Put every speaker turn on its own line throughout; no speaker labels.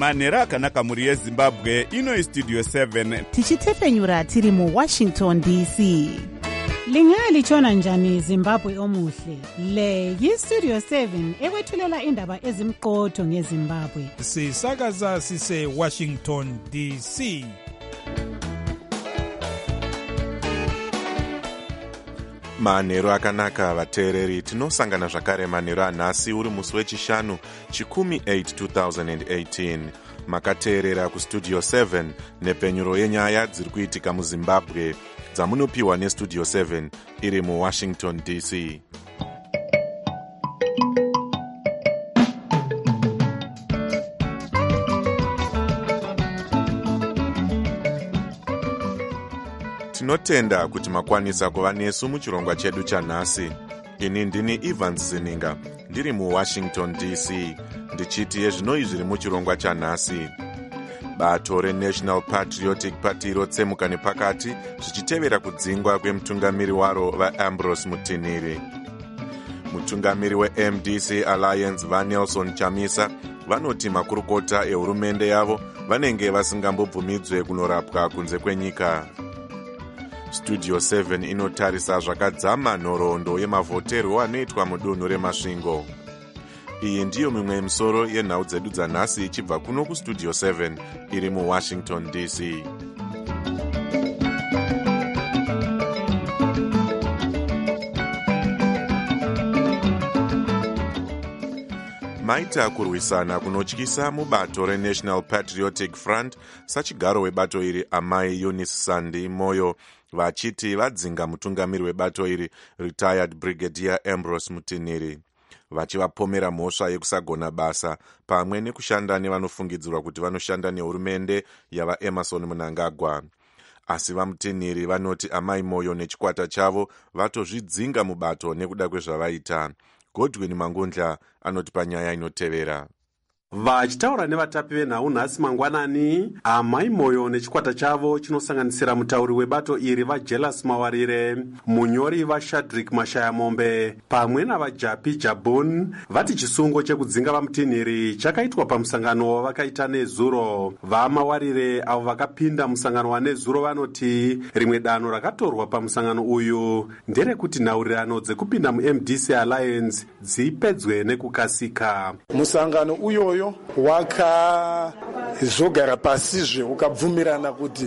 manhero akanaka mhuri yezimbabwe. Ino istudio 7
tichitefenyura tiri muWashington DC.
Lingalitshona njani Zimbabwe omuhle? Le yistudio 7 ekwethulela indaba ezimqotho ngeZimbabwe.
Sisakaza sise Washington DC.
Manhero akanaka vateereri, tinosangana zvakare manhero anhasi uri musi wechishanu chikumi 8 2018. Makateerera kustudio 7 nepenyuro yenyaya dziri kuitika muZimbabwe dzamunopiwa nestudio 7 iri muWashington DC. Tinotenda kuti makwanisa kuva nesu muchirongwa chedu chanhasi. Ini ndini Evans Zininga, ndiri muWashington DC, ndichiti yezvinoi zviri muchirongwa chanhasi. Bato reNational Patriotic Party rotsemuka nepakati zvichitevera kudzingwa kwemutungamiri waro vaAmbrose Mutiniri. Mutungamiri weMDC Alliance vaNelson Chamisa vanoti makurukota ehurumende yavo vanenge vasingambobvumidzwe kunorapwa kunze kwenyika. Studio 7 inotarisa zvakadzama nhoroondo yemavhoterwo anoitwa mudunhu remasvingo. Iyi ndiyo mimwe yemisoro yenhau dzedu dzanhasi ichibva kuno kustudio 7 iri muWashington DC. Maita kurwisana kunotyisa mubato reNational Patriotic Front sachigaro webato iri amai Eunice Sandi Moyo vachiti vadzinga mutungamiri webato iri retired Brigadier Ambrose Mutiniri, vachivapomera mhosva yekusagona basa pamwe nekushanda nevanofungidzirwa kuti vanoshanda nehurumende yavaEmerson Mnangagwa. Asi vaMutiniri vanoti amai Moyo nechikwata chavo vatozvidzinga mubato nekuda kwezvavaita. Godwin Mangundla anoti panyaya inotevera.
Vachitaura nevatapi venhau nhasi mangwanani, amai Moyo nechikwata chavo chinosanganisira mutauri webato iri vaJelas Mawarire, munyori vaShadrick Mashayamombe pamwe navaJapi Jabun vati chisungo chekudzinga vaMutiniri chakaitwa pamusangano wavakaita nezuro. VaMawarire avo vakapinda musangano wanezuro vanoti rimwe danho rakatorwa pamusangano uyu nderekuti nhaurirano dzekupinda muMDC Alliance dzipedzwe nekukasika.
Musangano uyoyo wakazogara pasizve ukabvumirana kuti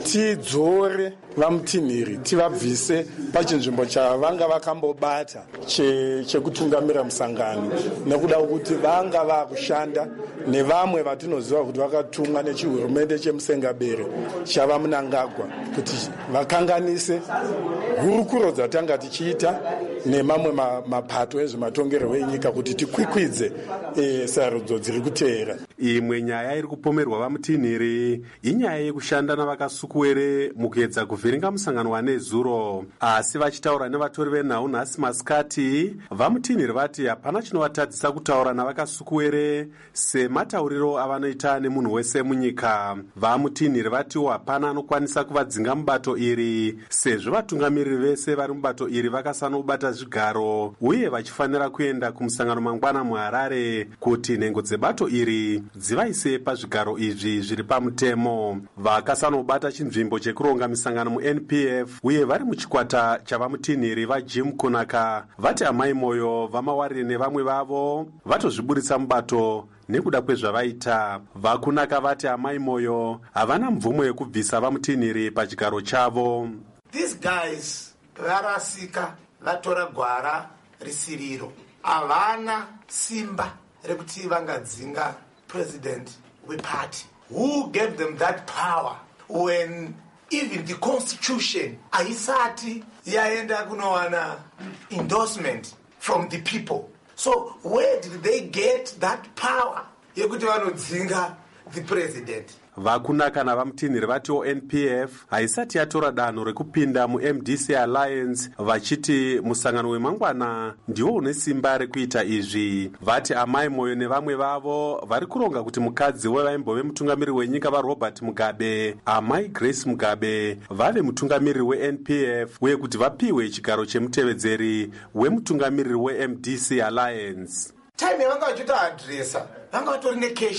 tidzore vaMutiniri tivabvise pachinzvimbo chavanga vakambobata chekutungamira musangano, nekuda kuti vanga vakushanda nevamwe vatinoziva kuti vakatumwa nechihurumende chemusengabere chava Mnangagwa kuti vakanganise hurukuro dzatanga tichiita nemamwe mapato ezvematongerwo enyika kuti tikwikwidze sarudzo dziri kuteera.
Imwe nyaya iri kupomerwa vaMutiniri inyaya yekushanda navakasukuwere mukuedza kuvhiringa musangano wanezuro. Asi vachitaura nevatori venhau nhasi masikati, vaMutiniri vati hapana chinovatadzisa kutaura navakasukuwere sematauriro avanoita nemunhu wese munyika. VaMutiniri vatiwo hapana anokwanisa kuvadzinga mubato iri sezvo vatungamiriri vese vari mubato iri vakasanobata zvigaro uye vachifanira kuenda kumusangano mangwana muHarare kuti nhengo dzebato iri dzivaise pazvigaro izvi zviri pamutemo. Vakasanobata chinzvimbo chekuronga misangano muNPF uye vari muchikwata chavaMutiniri vaJim Kunaka vati amai Moyo, vaMawarire nevamwe vavo vatozviburitsa mubato nekuda kwezvavaita. VaKunaka vati amai Moyo havana mvumo yekubvisa vaMutiniri pachigaro chavo.
These guys varasika vatora gwara risiriro, havana simba rekuti vangadzinga president weparty. Who gave them that power when even the constitution haisati yaenda kunowana endorsement from the people? So where did they get that power yekuti vanodzinga the president?
VaKunaka navaMutiniri vatiwo NPF haisati yatora danho rekupinda muMDC Alliance vachiti musangano wemangwana ndiwo une simba rekuita izvi. Vati amai Moyo nevamwe vavo vari kuronga kuti mukadzi wevaimbove mutungamiriri wenyika vaRobert Mugabe, amai Grace Mugabe, vave mutungamiriri weNPF uye kuti vapiwe chigaro chemutevedzeri wemutungamiriri weMDC Alliance.
Time yavanga vachita adresa vanga vatori nekeshi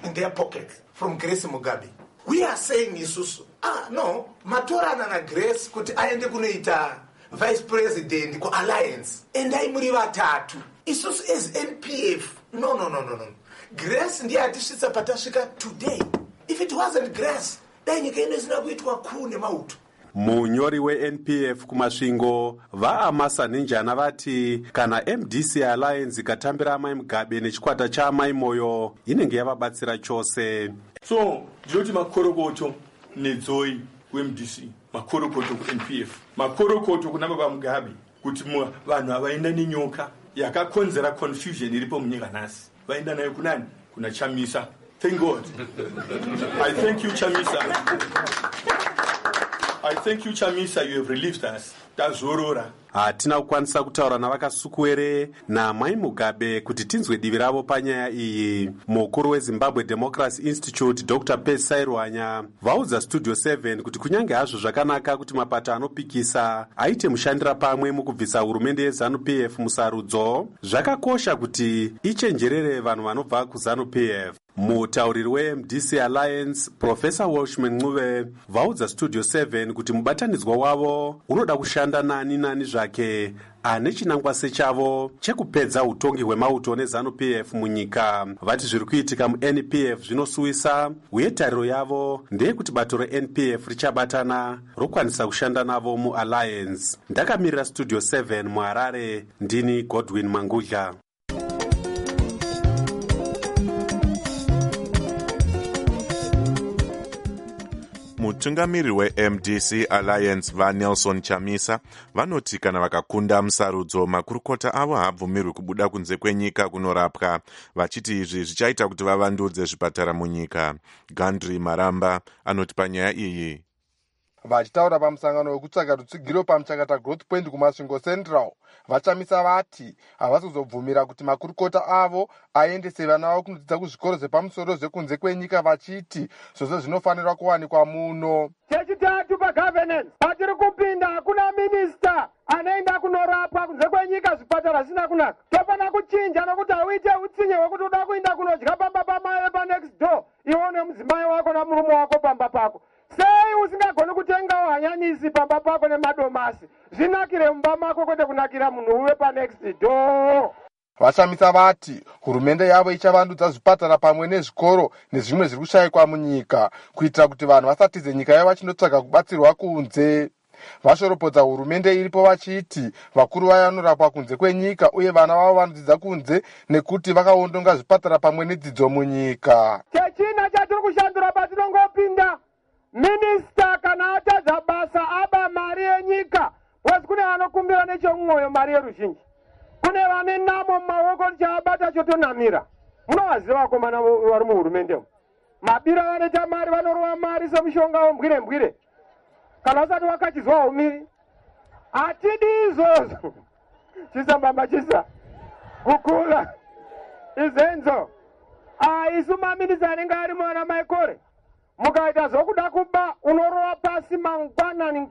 in their pockets from Grace Mugabe. We are saying isusu, no, matorana na Grace kuti aende kunoita vice president ku alliance. And aimuri vatatu. Isusu as NPF. No. Grace ndiye atisvitsa patasvika today. If it wasn't Grace, dai nyika ino isina kuitwa kuu nemauto.
Munyori we-NPF kumasvingo vaamasa nenjana vati kana MDC Alliance ikatambira Amai Mugabe nechikwata chaamai Moyo inenge yavabatsira chose.
So ndinoti makorokoto nedzoi weMDC, makorokoto kuNPF, makorokoto kuna baba Mugabe kuti vanhu havaenda nenyoka yakakonzera confusion iripo munyika nhasi. Vaenda nayo kunani? Kuna Chamisa. Thank God. I thank you, Chamisa, you have relieved us. Tazorora.
Hatina kukwanisa kutaura navakasukuwere naamai Mugabe kuti tinzwe divi ravo panyaya iyi. Mukuru weZimbabwe Democracy Institute Dr. Percy Sairwanya vaudza Studio 7 kuti kunyange hazvo zvakanaka kuti mapato anopikisa aite mushandira pamwe mukubvisa hurumende yeZANU-PF musarudzo, zvakakosha kuti ichenjerere vanhu vanobva kuZANU-PF. Mutauriri weMDC Alliance Professor Welshman Ncube vaudza Studio 7 kuti mubatanidzwa wavo unoda kushanda nani zvake ane chinangwa sechavo chekupedza utongi hwemauto neZANU-PF munyika. Vati zviri kuitika muNPF zvinosuwisa uye tariro yavo ndeyekuti bato reNPF richabatana rokwanisa kushanda navo muAlliance. Ndakamirira Studio 7 muHarare, ndini Godwin Mangudla.
Mutungamiri weMDC Alliance vaNelson Chamisa vanoti kana vakakunda musarudzo makurukota avo haabvumirwi kubuda kunze kwenyika kunorapwa, vachiti izvi zvichaita kuti vavandudze zvipatara munyika. Gandri Maramba anoti panyaya iyi.
Vachitaura pamusangano wekutsvaga rutsigiro pamuchakata Growth Point kumasvingo Central, vaChamisa vati havasi kuzobvumira kuti makurukota avo aendese vana vavo kunodzidza kuzvikoro zvepamusoro zvekunze kwenyika, vachiti zvose zvinofanirwa kuwanikwa muno.
Chechitatu pagovernance, patiri kupinda hakuna minista anaenda kunorapwa kunze kwenyika, zvipatara zvisina kunaka. Tofana kuchinja nokuti hauite utsinye hwekuti uda kuenda kunodya pamba pamai panext door ione mudzimai wako namurume wako pamba pako. Sei usingagoni kutengawo hanyanisi pamba pako nemadomasi? Zvinakire mumba mako kwete kunakira munhu uwe panext door.
VaChamisa vati hurumende yavo ichavandudza zvipatara pamwe nezvikoro nezvimwe zviri kushayikwa munyika kuitira kuti vanhu vasatize nyika yavo vachindotsvaga kubatsirwa kunze. Vashoropodza hurumende iripo vachiti vakuru vaya vanorapwa kunze kwenyika uye vana vavo vanodzidza kunze nekuti vakaondonga zvipatara pamwe nedzidzo munyika.
Chechina chatiri kushandura patinongopinda, minista kana atadza basa aba mari yenyika, wasi kune vanokumbira nechomwoyo mari yeruzhinji, kune vane namo mumaoko chaabata chotonamira. Munovaziva vakomana vari muhurumende, mabira vanoita mari, vanorova mari semushonga wembwire kana usati wakachizwa umiri. Hatidi izvozvo. Chisa mbamba chisa kukula izenzo. Isu maminista anenge ari mwana maikore, mukaita zvokuda kuba unorova pasi mangwanani.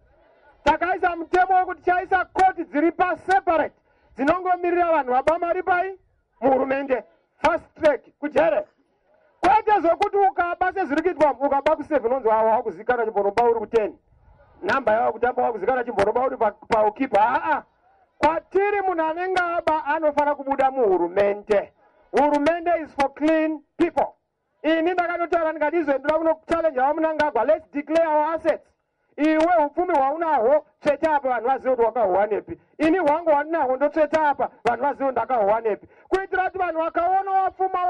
Takaisa mutemo wekuti chaisa koti dziri paseparate dzinongomirira vanhu vaba mari pai muhurumende, fast track kujere. Kwete zvokuti ukaba sezviri kuitwa ukaba ku7 unonzi wakuzikana chimboroba uri ku10, namba yavo kutamba wakuzikana chimboroba uri paukipa. Kwatiri munhu anenge aba anofana kubuda muhurumende. Hurumende is for clean people. Ini ndakatotaura ndikatizendura kuno challenge vamunangagwa, let's declare our assets. Iwe upfumi hwaunahwo tsveta apa vanhu vazive kuti wakahowa nepi. Ini hwangu hwandinahwo ndotsveta apa vanhu vazive ndakahowa nepi, kuitira kuti vanhu vakaona wapfuma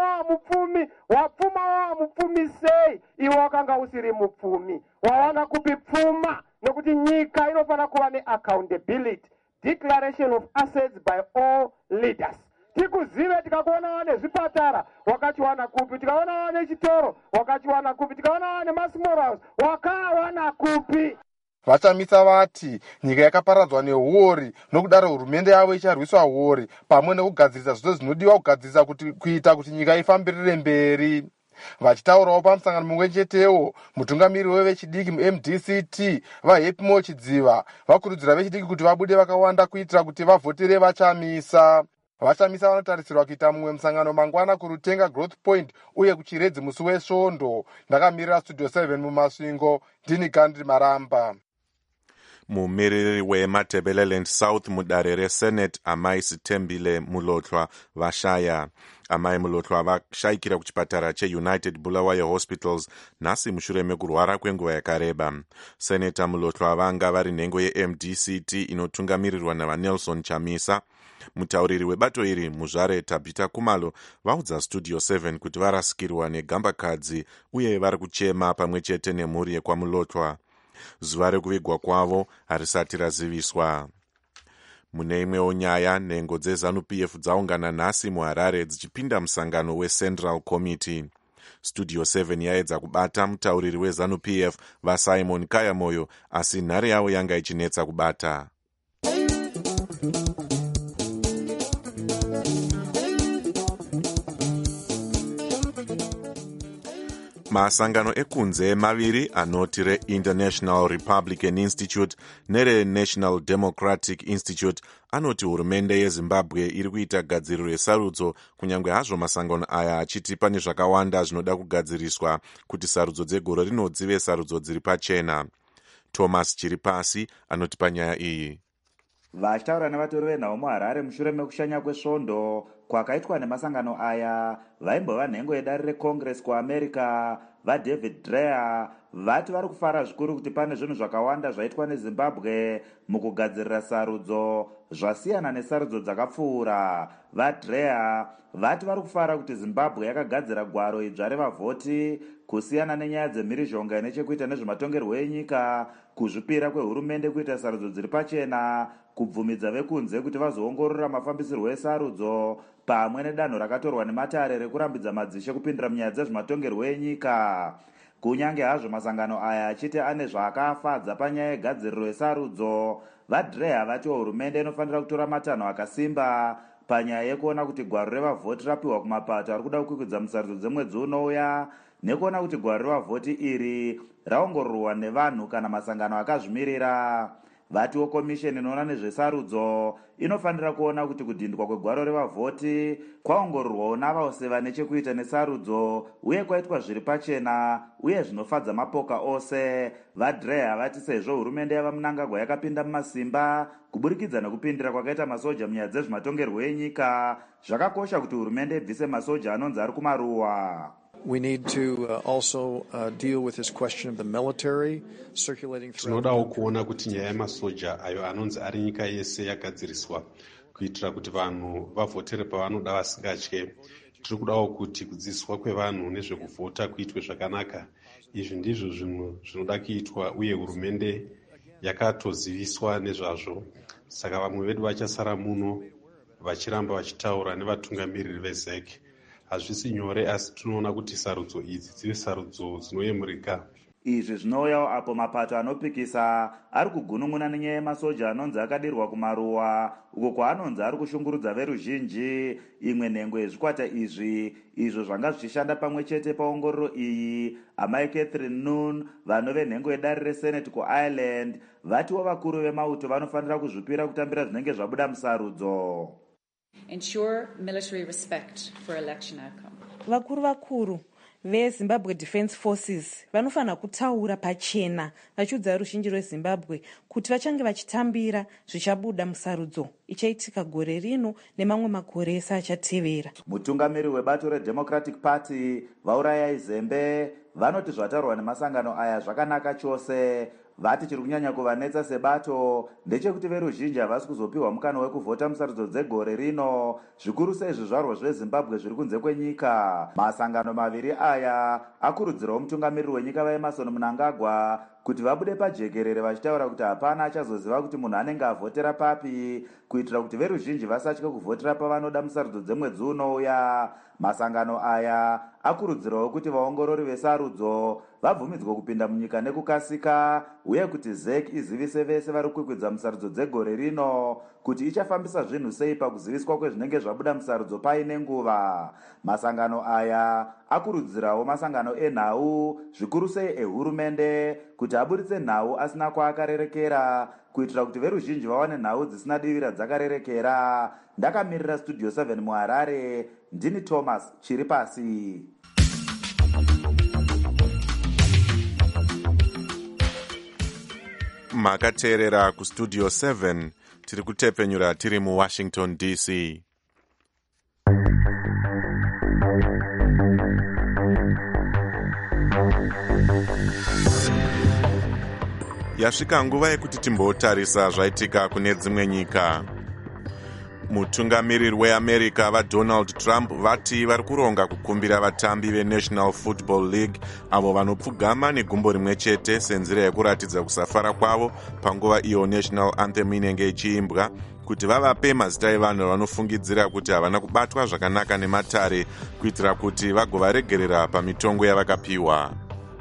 wava mupfumi sei iwe wakanga usiri mupfumi. Wawanga kupi pfuma? Nokuti nyika inofana kuva neaccountability, declaration of assets by all leaders. Tikuzive tikakuona wane zvipatara wakachiwana kupi, tikaona wane chitoro wakachiwana kupi, tikaona wane masmall house wakawana kupi.
VaChamisa vati nyika yakaparadzwa nehuori, nokudaro hurumende yavo icharwisa huori pamwe nekugadzirisa zvose zvinodiwa kugadzirisa kuita kuti nyika ifambirire mberi. Vachitaurawo pamusangano mumwe chetewo, mutungamiri wevechidiki muMDCT vaHappy More Chidziva vakurudzira vechidiki kuti vabude vakawanda kuitira kuti vavhotere VaChamisa. vashamisa vanotarisirwa kuita mumwe musangano mangwana kurutenga Growth Point uye kuchiredzi musi wesvondo. Ndakamirira Studio 7 mumasvingo, ndini Gandhi Maramba.
mumiriri weMatabeleland South mudare reSenate Amai Sitembile Mulotlwa vashaya. Amai Mulotlwa vashayikira kuchipatara cheUnited Bulawayo Hospitals nhasi mushure mekurwara kwenguva yakareba. Senator Mulotlwa vanga vari nhengo yeMDCT inotungamirirwa navaNelson Chamisa. Mutauriri webato iri muzvare Tabita Kumalo vaudza Studio 7 kuti varasikirwa negambakadzi uye vari kuchema pamwe chete nemhuri yekwaMulotlwa. Zuva rekuvigwa kwavo harisati raziviswa. Mune imwewo nyaya, nhengo dzeZANU-PF dzaungana nhasi muHarare dzichipinda musangano weCentral Committee. Studio 7 yaedza kubata mutauriri weZANU-PF vaSimon Kayamoyo, asi nhare yavo yanga ichinetsa kubata. Masangano ekunze maviri anoti reInternational Republican Institute nereNational Democratic Institute anoti hurumende yeZimbabwe iri kuita gadziriro yesarudzo, kunyange hazvo masangano aya achiti pane zvakawanda zvinoda kugadziriswa kuti sarudzo dzegore rino dzive sarudzo dziri pachena. Thomas Chiripasi anoti panyaya iyi.
Vachitaura nevatori venhau muHarare mushure mekushanya kwesvondo kwakaitwa nemasangano aya, vaimbova nhengo yedare reCongress kuAmerica vaDavid Dreyer vati vari kufara zvikuru kuti pane zvinhu zvakawanda zvaitwa neZimbabwe mukugadzirira sarudzo zvasiyana nesarudzo dzakapfuura. VaDreyer vati vari kufara kuti Zimbabwe yakagadzira gwaro idzva revavhoti kusiyana nenyaya dzemhirizhonga ine chekuita nezvematongerwo enyika, kuzvipira kwehurumende kuita sarudzo dziri pachena, kubvumidza vekunze kuti vazoongorora mafambisirwo esarudzo, pamwe nedanho rakatorwa nematare rekurambidza madzishe kupindira munyaya dzezvematongerwo enyika. Kunyange hazvo masangano aya achiti ane zvaakafadza panyaya yegadziriro yesarudzo, vaDreyer vatiwo hurumende inofanira kutora matanho akasimba panyaya yekuona kuti gwaro revavhoti rapiwa kumapato ari kuda kukwikudza musarudzo dzemwedzi unouya, nekuona kuti gwaro revavhoti iri raongororwa nevanhu kana masangano akazvimirira. Vatiwo komisheni inoona nezvesarudzo inofanira kuona kuti kudhindwa kwegwaro revavhoti kwaongororwawo navose vane chekuita nesarudzo uye kwaitwa zviri pachena uye zvinofadza mapoka ose. VaDreyer vati sezvo hurumende yava Mnangagwa yakapinda mumasimba kuburikidza nekupindira kwakaita masoja munyaya dzezvematongerwo enyika, zvakakosha kuti hurumende ibvise masoja anonzi ari kumaruwa.
We need to also deal with this question of the military circulating through.
Tinodawo kuona kuti nyaya yemasoja ayo anonzi ari nyika yese yagadziriswa kuitira kuti vanhu vavhotere pavanoda vasingatye. Tiri kudawo kuti kudzidziswa kwevanhu nezvekuvhota kuitwe zvakanaka. Izvi ndizvo zvinhu zvinoda kuitwa uye hurumende yakatoziviswa nezvazvo. Saka vamwe vedu vachasara muno vachiramba vachitaura nevatungamiriri veZEC. Hazvisi nyore, asi tinoona kuti sarudzo idzi dzive sarudzo dzinoyemurika.
Izvi zvinouyawo apo mapato anopikisa ari kugunun'una nenyaya yemasoja anonzi akadirwa kumaruwa, uko kwaanonzi ari kushungurudza veruzhinji. Imwe nhengo yezvikwata izvi izvo zvanga zvichishanda pamwe chete paongororo iyi, amai Catherine Noon, vanove nhengo yedare reSenate kuIreland, vatiwo vakuru vemauto vanofanira kuzvipira kutambira zvinenge zvabuda musarudzo.
Ensure military respect for election outcome.
Vakuru veZimbabwe Defence Forces vanofanira kutaura pachena vachiudza ruzhinji rweZimbabwe kuti vachange vachitambira zvichabuda musarudzo ichaitika gore rino nemamwe makore ese achatevera.
Mutungamiri webato reDemocratic Party vauraya Izembe vanoti zvataurwa nemasangano aya zvakanaka chose. Vati chiri kunyanya kuvanetsa sebato ndechekuti veruzhinji havasi kuzopiwa mukana wekuvhota musarudzo dzegore rino, zvikuru sei zvizvarwa zveZimbabwe zviri kunze kwenyika. Masangano maviri aya akurudzirawo mutungamiriri wenyika vaEmmerson Mnangagwa kuti vabude pajekerere vachitaura kuti hapana achazoziva kuti munhu anenge avhotera papi, kuitira kuti veruzhinji vasatye kuvhotera pavanoda musarudzo dzemwedzi unouya. Masangano aya akurudzirawo kuti vaongorori vesarudzo vabvumidzwe kupinda munyika nekukasika uye kuti ZEC izivise vese vari kwikwidza musarudzo dzegore rino kuti ichafambisa zvinhu sei pakuziviswa kwezvinenge zvabuda musarudzo paine nguva. Masangano aya akurudzirawo masangano enhau zvikuru sei ehurumende kuti aburitse nhau asina kwaakarerekera kuitira kuti veruzhinji vawane nhau dzisina divira dzakarerekera. Ndakamirira Studio 7 muHarare, ndini Thomas Chiripasi.
Makateerera kustudio 7 tiri kutepfenyura tiri muWashington DC. Yasvika nguva yekuti timbotarisa zvaitika kune dzimwe nyika. Mutungamiriri weAmerica vaDonald Trump vati vari kuronga kukumbira vatambi veNational Football League avo vanopfugama negumbo rimwe chete senzira yekuratidza kusafara kwavo panguva iyo National Anthem inenge ichiimbwa kuti vavape mazita evanhu vanofungidzira kuti havana kubatwa zvakanaka nematare kuitira kuti vagovaregerera pamitongo yavakapiwa.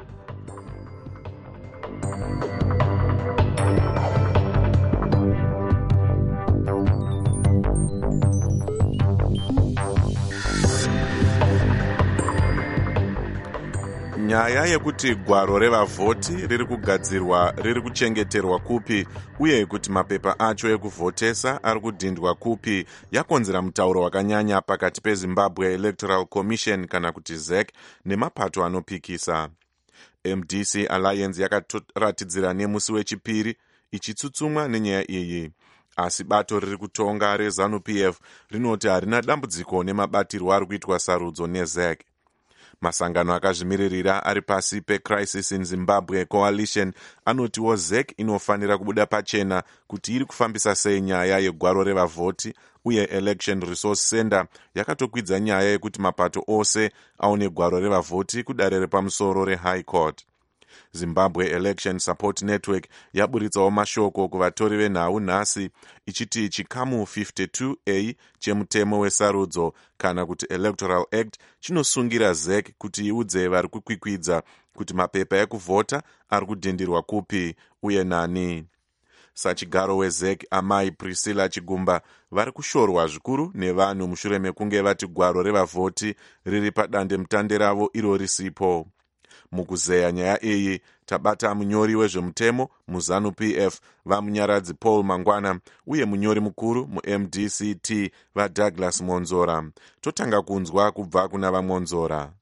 Nyaya yekuti gwaro revavhoti riri kugadzirwa riri kuchengeterwa kupi uye kuti mapepa acho ekuvhotesa ari kudhindwa kupi yakonzera mutauro wakanyanya pakati peZimbabwe Electoral Commission kana kuti ZEC nemapato anopikisa. MDC Alliance yakatoratidzira nemusi wechipiri ichitsutsumwa nenyaya iyi. Asi bato riri kutonga reZANU-PF rinoti harina dambudziko nemabatirwo ari kuitwa sarudzo neZEC. Masangano akazvimiririra ari pasi peCrisis in Zimbabwe Coalition anotiwo ZEC inofanira kubuda pachena kuti iri kufambisa sei nyaya yegwaro revavhoti uye Election Resource Center yakatokwidza nyaya yekuti mapato ose aone gwaro revavhoti kudare repamusoro reHigh Court. Zimbabwe Election Support Network yaburitsawo mashoko kuvatori venhau nhasi ichiti chikamu 52A chemutemo wesarudzo kana kuti Electoral Act chinosungira ZEC kuti iudze vari kukwikwidza kuti mapepa ekuvhota ari kudhindirwa kupi uye nani. Sachigaro weZEC amai Priscilla Chigumba vari kushorwa zvikuru nevanhu mushure mekunge vati gwaro revavhoti riri padande mutande ravo iro risipo. Mukuzeya nyaya iyi tabata munyori wezvemutemo muZANU-PF vamunyaradzi Paul Mangwana uye munyori mukuru muMDCT vaDouglas Monzora. Totanga kunzwa kubva kuna vaMonzora.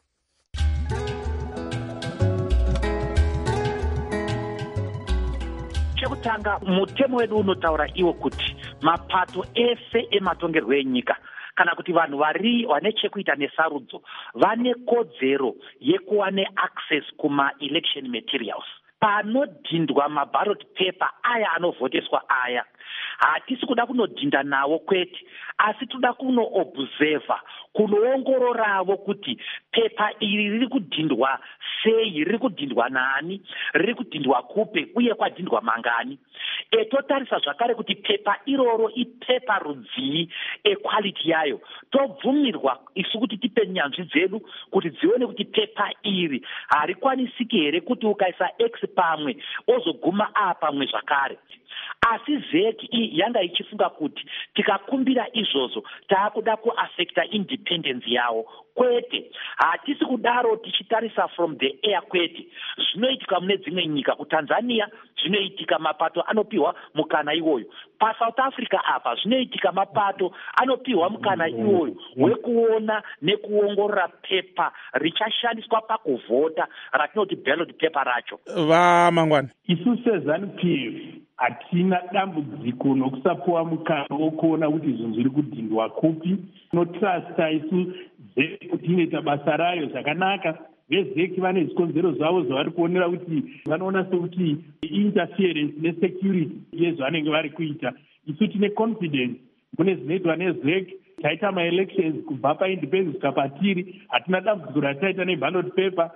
Chekutanga mutemo wedu unotaura iwo kuti mapato ese ematongerwo enyika kana kuti vanhu vane chekuita nesarudzo vane kodzero yekuva neaccess kuma-election materials. Panodhindwa maballot paper aya anovhoteswa aya, hatisi kuda kunodhinda nawo kwete, asi toda kunoobserva, kunoongororavo kuti pepa iri riri kudhindwa sei, riri kudhindwa nani, riri kudhindwa kupe uye kwadhindwa mangani. Totarisa zvakare kuti pepa iroro ipepa rudzii equality yayo. Tobvumirwa isu kuti tipe nyanzvi dzedu kuti dzione kuti pepa iri harikwanisiki here kuti ukaisa X pamwe ozoguma A pamwe zvakare. Asi ZEC yanga ichifunga kuti tikakumbira izvozvo taakuda kuaffecta independence yawo. Kwete, hatisi kudaro tichitarisa from the air kwete. Zvinoitika mune dzimwe nyika, kuTanzania zvinoitika mapato anopiwa mukana iwoyo. PaSouth Africa apa zvinoitika mapato anopiwa mukana iwoyo wekuona nekuongorora pepa richashandiswa pakuvhota ratinoti ballot paper racho.
Vamangwana,
isu seZANU-PF hatina dambudziko nokusapuwa mukana wokuona kuti zvinhu zviri kudhindwa kupi. Tinotrasta isu ZEC kuti inoita basa rayo zvakanaka. VeZEC vane zvikonzero zvavo zvavari kuonera kuti vanoona sekuti interference nesecurity yezvavanenge vari kuita. Isu tine confidence mune zvinoitwa neZEC. Taita ma-elections kubva paindependence kapatiri, hatina dambudziko rataita neballot paper.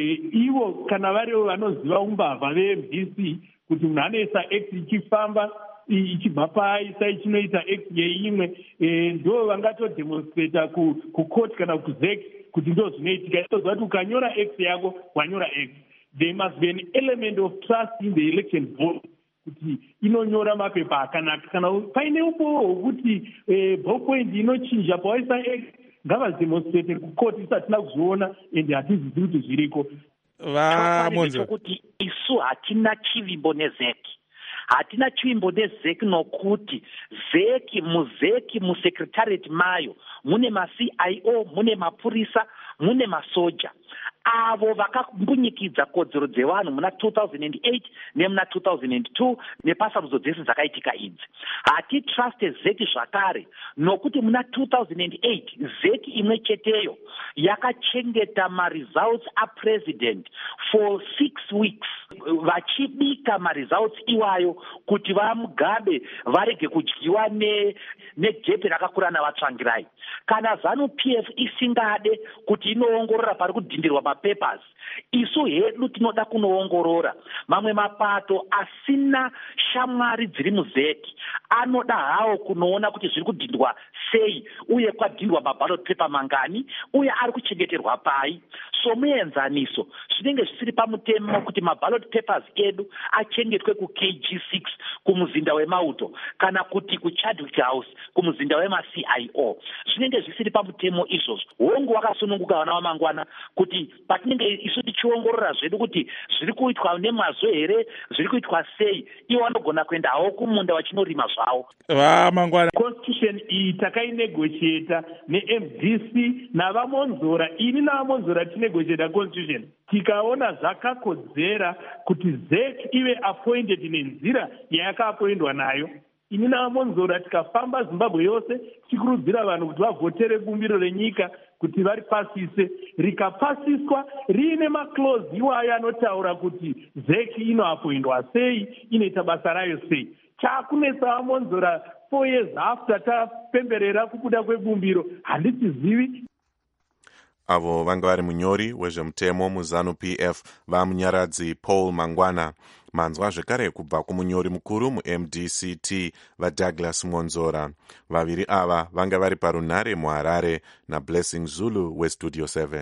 Ivo kana varivo vanoziva umbavha veMDC kuti munhu anoisa X ichifamba ichibva paaisa ichinoita X yeimwe, ndo vangatodhemonstrata kucourt kana kuZEC kuti ndo zvinoitika. Toziva kuti ukanyora X yako wanyora X. There must be an element of trust in the election board kuti inonyora mapepa akanaka. Kana paine upowo hwokuti ballpoint inochinja pawaisa X, ngavademonstrate kucourt isatina kuzviona ende hatizivi kuti zviriko.
Chokwadi kuti isu hatina chivimbo neZEC, hatina chimbo nezeki nokuti zeki musecretariat mayo mune maCIO, mune mapurisa, mune masoja avo vakambunyikidza kodzero dzevanhu muna 2008 nemuna 2002 nepasarudzo dzese dzakaitika idzi. Hatitruste zeki zvakare nokuti muna 2008 zeki imwe cheteyo yakachengeta maresults apresident for 6 weeks vachibika maresults iwayo kuti vamugabe varege kudyiwa nejepe rakakura navatsvangirai. Kana ZANU-PF isingade kuti inoongorora pari kudhindirwa mapapers, isu hedu tinoda kunoongorora. Mamwe mapato asina shamwari dziri muzeki anoda hawo kunoona kuti zviri kudhindwa sei uye kwadhindwa maballot paper mangani uye ari kuchengeterwa pai. So muenzaniso zvinenge zvisiri pamutemo kuti maballot papers edu achengetwe kuKG6 kumuzinda wemauto kana kuti kuChadwick House kumuzinda wemaCIO. Zvinenge zvisiri pamutemo izvozvo. Hongu wakasununguka vana vamangwana kuti patinenge isu tichiongorora zvedu kuti zviri kuitwa nemazvo here, zviri kuitwa sei, iwo vanogona kuendawo kumunda vachinorima zvavo.
Vamangwana
constitution iyi takainegotiata neMDC navamonzora, ini navamonzora tinegotiata constitution tikaona zvakakodzera kuti ZEC ive appointed nenzira yayakaappoindwa nayo. Ini navamonzora tikafamba Zimbabwe yose tichikurudzira vanhu kuti vavhotere bumbiro renyika kuti varipasise, rikapasiswa riine maclause iwayo anotaura kuti ZEC inoappoindwa sei, inoita basa rayo sei. Chakunetsa vamonzora 4 years after tapemberera kubuda kwebumbiro handitizivi.
Avo vanga vari munyori wezvemutemo muZANU-PF vamunyaradzi Paul Mangwana. Manzwa zvekare kubva kumunyori mukuru muMDCT vaDouglas Monzora. Vaviri ava vanga vari parunhare muHarare naBlessing Zulu weStudio 7.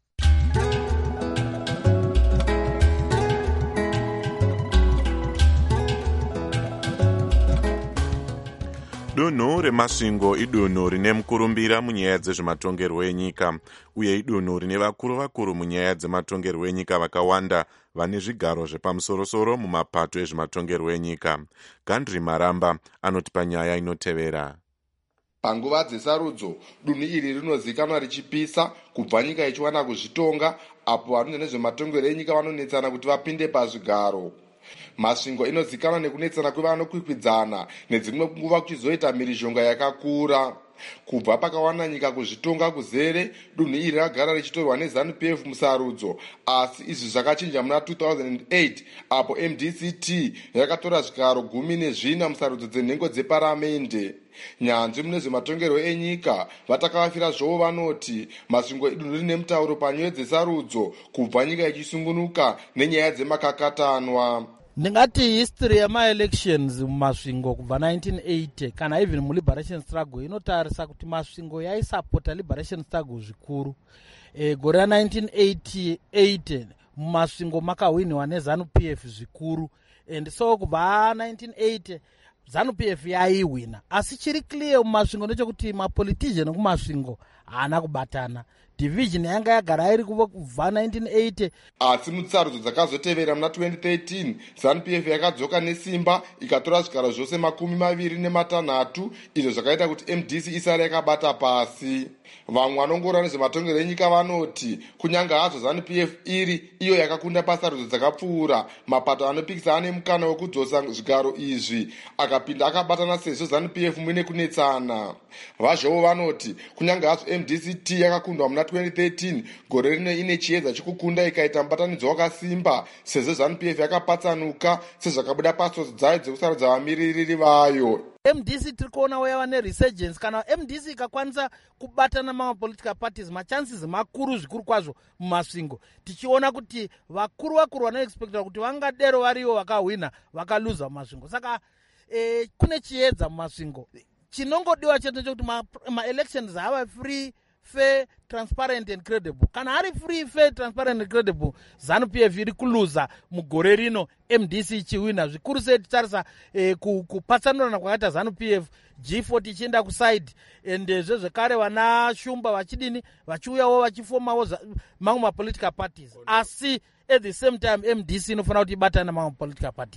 Dunhu remasvingo idunhu rine mukurumbira munyaya dzezvematongerwo enyika uye idunhu rine vakuru munyaya dzematongerwo enyika vakawanda vane zvigaro zvepamusorosoro mumapato ezvematongerwo enyika. Gandri Maramba anotipa nyaya inotevera.
Panguva dzesarudzo, dunhu iri rinozikanwa richipisa kubva nyika ichiwana kuzvitonga, apo vanoita nezvematongerwo enyika vanonetsana kuti vapinde pazvigaro. Masvingo inozikanwa nekunetsana kwevanokwikwidzana nedzimwe nguva kuchizoita mhirizhonga yakakura. Kubva pakawana nyika kuzvitonga kuzere, dunhu iri ragara richitorwa neZANU-PF musarudzo, asi izvi zvakachinja muna 2008 apo MDCT yakatora zvigaro 14 musarudzo dzenhengo dzeparamende. Nyanzvi mune zvematongerwo enyika vatakavafira zvovo vanoti masvingo idunhu rine mutauro panyaya dzesarudzo kubva nyika ichisungunuka nenyaya dzemakakatanwa.
Ndingati history yama-elections mumasvingo kubva 1980 kana even mu-liberation struggle inotarisa kuti masvingo yaisapota liberation struggle zvikuru. Gore ra1988 mumasvingo makahwinwa neZANU-PF zvikuru, and so kubva 1980 ZANU-PF yaihwina. Asi chiri clear mumasvingo ndechekuti mapolitician kumasvingo haana kubatana. Division yanga yagara iri kubva 1980.
Asi mutsarudzo dzakazotevera muna 2013 ZANU-PF yakadzoka nesimba ikatora zvigaro zvose 26, izvo zvakaita kuti MDC isare yakabata pasi. Vamwe vanongorora nezvematongerwo enyika vanoti kunyange hazvo ZANU-PF iri iyo yakakunda pasarudzo dzakapfuura, mapato anopikisa ane mukana wekudzosa zvigaro izvi akapinda akabatana sezvo ZANU-PF muine kunetsana. Vazvovo vanoti kunyange hazvo MDCT yakakundwa muna 2013, gore rino ine chiedza chekukunda ikaita mubatanidzo wakasimba sezvo ZANU-PF yakapatsanuka sezvakabuda pasodzo dzayo dzekusarudza vamiririri vayo.
MDC tiri kuona wayava neresurgence. Kana MDC ikakwanisa kubatana mamapolitical parties, machances makuru zvikuru kwazvo mumasvingo. Tichiona kuti vakuru vanoexpectwa kuti vangadero varivo vakahwina vakaluza mumasvingo. Saka kune chiedza mumasvingo. Chinongodiwa chete chekuti ma-elections hava free, fair, transparent and credible. Kana hari free, fair, transparent and credible, ZANU-PF iri kuluza mugore rino, MDC ichiwina. Zvikuru sei titarisa kupatsanurana kwakaita ZANU-PF, G40 ichienda kuside, and zvekare vana Shumba vachidini vachiuyawo vachifomawo mamwe mapolitical parties. Asi at the same time MDC inofanira kuti ibatana mamwe political parties.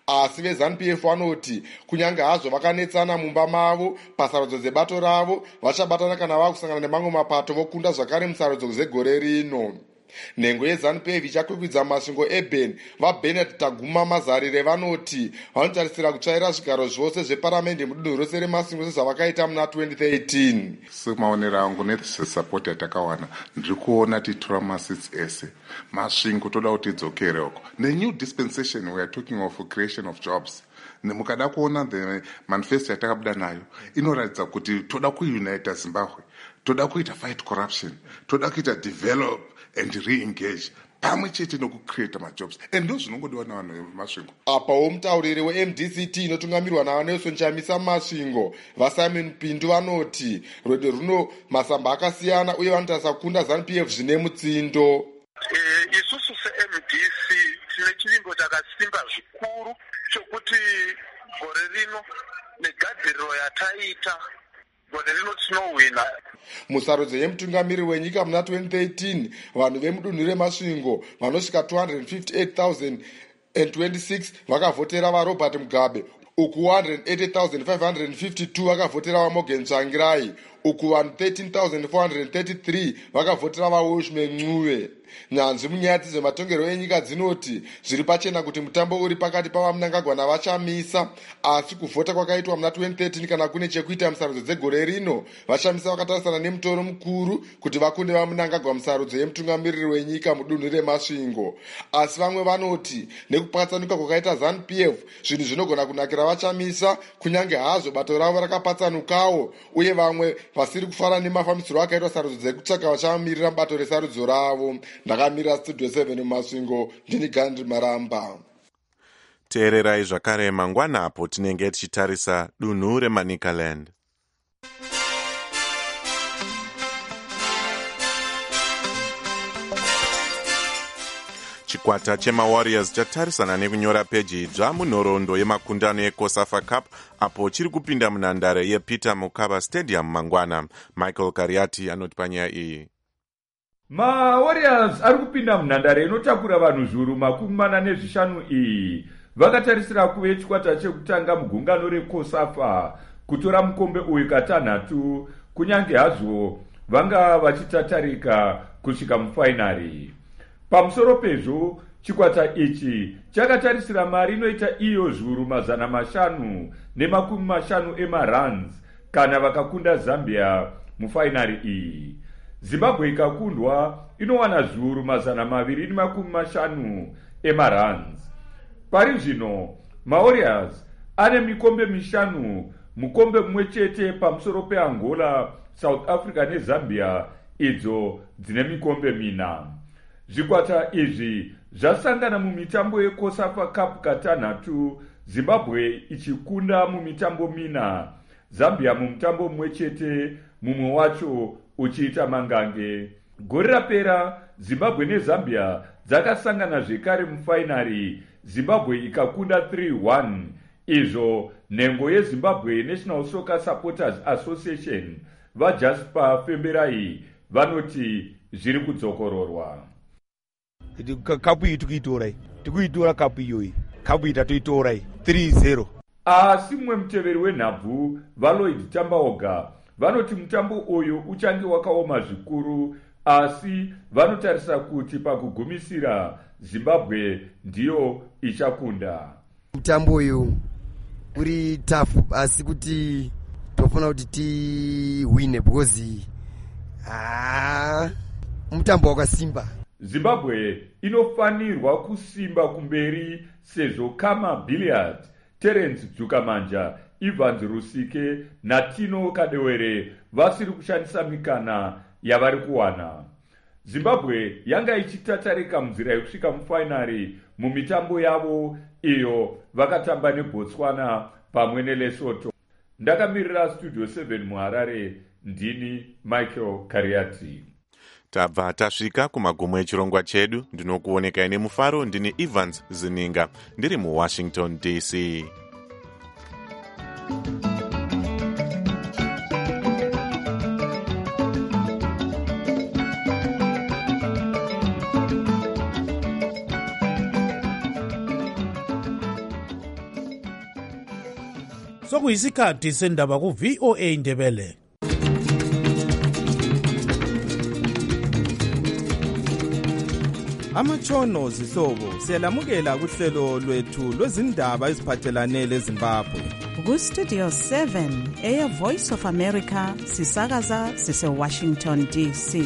asi veZANU-PF vanoti kunyange hazvo vakanetsana mumba mavo pasarudzo dzebato ravo, vachabatana kana vakusangana nemamwe mapato vokunda zvakare musarudzo dzegore rino. Nhengo yeZANU-PF ichakwikwidza masvingo eBen, vaBernard Taguma Mazarire vanoti vanotarisira kutsvaira zvigaro zvose zveparamende mudunhu rose remasvingo sezvavakaita muna 2013.
Semaonero angu nessupport yatakawana ndiri kuona titora masits ese masvingo toda kuti idzokere uko. The new dispensation we are talking of creation of jobs. Mukada kuona the manifesto yatakabuda nayo inoratidza kuti toda kuunita Zimbabwe, toda kuita fight corruption, toda kuita develop and re-engage pamwe chete nokucreata majobs, and ndo zvinongodiwa navanhu vemasvingo.
Apawo mutauriri weMDCT inotungamirwa navanelson chamisa masvingo vaSimon Pindu vanoti rwendo runo masamba akasiyana uye vanotarisa kukunda ZANU-PF zvine mutsindo.
Isusu seMDC tine chirimbo chakasimba zvikuru chokuti gore rino negadziriro yataita gore rino tinowina.
Musarudzo yemutungamiriri wenyika muna 2013 vanhu vemudunhu remasvingo vanosvika 258,026 vakavhotera vaRobert Mugabe, uku 180,552 vakavhotera vaMorgan Tsvangirai, uku vanhu 13,433 vakavhotera vaWilshman Ncube. Nyanzvi munyaya dzezvematongerwo enyika dzinoti zviri pachena kuti mutambo uri pakati pavaMnangagwa naVashamisa, asi kuvhota kwakaitwa muna 2013 kana kune chekuita musarudzo dzegore rino. Vashamisa vakatarisana nemutoro mukuru kuti vakunde vaMnangagwa musarudzo yemutungamiriri wenyika mudunhu remasvingo, asi vamwe vanoti nekupatsanuka kwakaita ZANU-PF zvinhu zvinogona kunakira Vashamisa kunyange hazvo bato ravo rakapatsanukawo, uye vamwe vasiri kufara nemafambisiro akaitwa sarudzo dzekutsvaka vachamirira bato resarudzo ravo. Ndakamira Studio 7 mumasvingo, ndini Gandhi Maramba.
Teererai zvakare mangwana apo tinenge tichitarisa dunhu reManicaland. Chikwata chemaWarriors chatarisana nekunyora peji idzva munhoroondo yemakundano yeCOSAFA Cup apo chiri kupinda munhandare yePeter Mokaba Stadium mangwana. Michael Kariati anoti panyaya iyi.
MaWarriors ari kupinda munhandare inotakura vanhu zviuru 45 iyi vakatarisira kuve chikwata chekutanga mugungano reCOSAFA kutora mukombe uyu katanhatu, kunyange hazvo vanga vachitatarika kusvika mufainari. Pamusoro pezvo, chikwata ichi chakatarisira mari inoita iyo zviuru 550 emarands kana vakakunda Zambia mufainari iyi. Zimbabwe ikakundwa inowana zviuru 250 emarands. Pari zvino, maWarriors ane mikombe 5, mukombe mumwe chete pamusoro peAngola, South Africa neZambia idzo dzine mikombe 4. Zvikwata izvi zvasangana mumitambo yeCOSAFA Cup katanhatu, Zimbabwe ichikunda mumitambo 4, Zambia mumutambo mumwe chete, mumwe wacho uchiita mangange. Gore rapera Zimbabwe neZambia dzakasangana zvekare mufainari, Zimbabwe ikakunda 3-1. Izvo nhengo yeZimbabwe National Soccer Supporters Association vaJasper Femberai vanoti zviri kudzokororwa.
Kapu iyi tikuitora kapu iyoyi, kapu iyi tatoitora 3-0.
Asi mumwe muteveri wenhabvu vaLloyd Tambaoga vanoti mutambo uyu uchange wakaoma zvikuru, asi vanotarisa kuti pakugumisira Zimbabwe ndiyo ichakunda.
Mutambo uyu uri tafu, asi kuti tofuna kuti tiwine because mutambo wakasimba.
Zimbabwe inofanirwa kusimba kumberi sezvo Kama Billiard, Terence Dzukamanja, Evans Rusike naTino Kadewere vasiri kushandisa mikana yavari kuwana. Zimbabwe yanga ichitatarika munzira yekusvika mufainari mumitambo yavo iyo vakatamba neBotswana pamwe neLesotho. Ndakamirira Studio 7 muHarare, ndini Michael Kariati.
Tabva tasvika kumagumo echirongwa chedu. Ndinokuonekai nemufaro. Ndini Evans Zininga ndiri muWashington DC.
sokuyisikhathi sendaba ku-VOA Indebele.
Amatshono zihlobo siyalamukela kuhlelo lwethu lwezindaba eziphathelane leZimbabwe.
Ku-Studio 7 Air Voice of America sisakaza sise-Washington DC.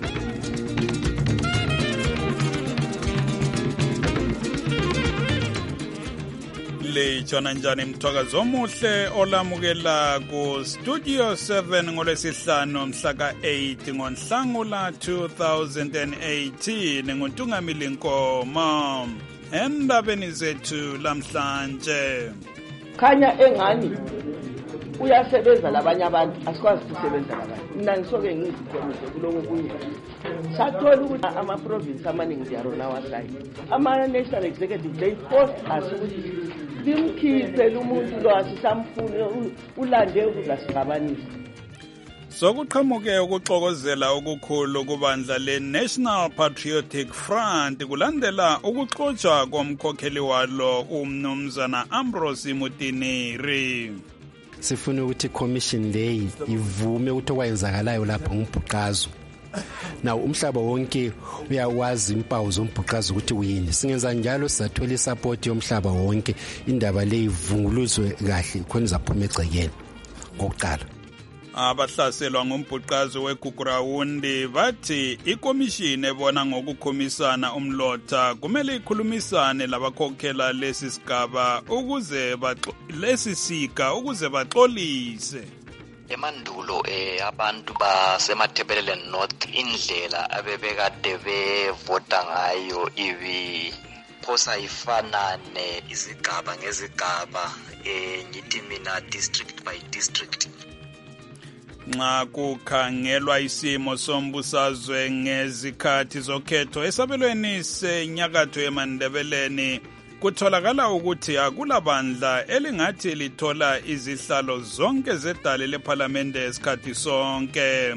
Litshona njani mthwakazi omuhle olamukela ku-Studio 7 ngolwesihlanu mhla ka-8 ngoNhlangula 2018 nguNtungamili Nkomo. Endabeni zethu lamhlanje.
Khanya engani uyasebenza labanye abantu asikwazi ukusebenza labanye. Mina ngisoke ngizikhomise kuloko kunye. Sathola ukuthi ama-province amaningi ziyarona wasayini. Ama-national executive they forced us ukuthi limkhiphe lumuntu lo asisamfuni ulande ukuza sigabanisa.
Sokuqhamuke ukuxokozela okukhulu kubandla le-National Patriotic Front kulandela ukuxotshwa komkhokheli walo umnumzana Ambrose Mutineri.
Sifuna ukuthi commission leyi ivume ukuthi okwenzakalayo lapho ngumbhuqazo. Now umhlaba wonke uyawazi impawu zombhuqazo ukuthi uyini. Singenza njalo sizathola isupport yomhlaba wonke indaba leyi ivunguluzwe kahle khona zaphuma egcekeni ngokuqala.
Abahlaselwa ngombhuqazo weGugurawundi bathi ikomishini ebona ngokukhomisana umlotha kumele ikhulumisane labakhokhela lesi sigaba ukuze lesisika baxolise.
Emandulo abantu basemaThebelele North indlela abebekade bevota ngayo phosa ifanane izigaba ngezigaba ngithi mina district by district.
Nxa kukhangelwa isimo sombusazwe ngezikhathi zokhetho esabelweni senyakatho eMandebeleni kutholakala ukuthi akulabandla elingathi lithola izihlalo zonke zedale lephalamende esikhathi sonke.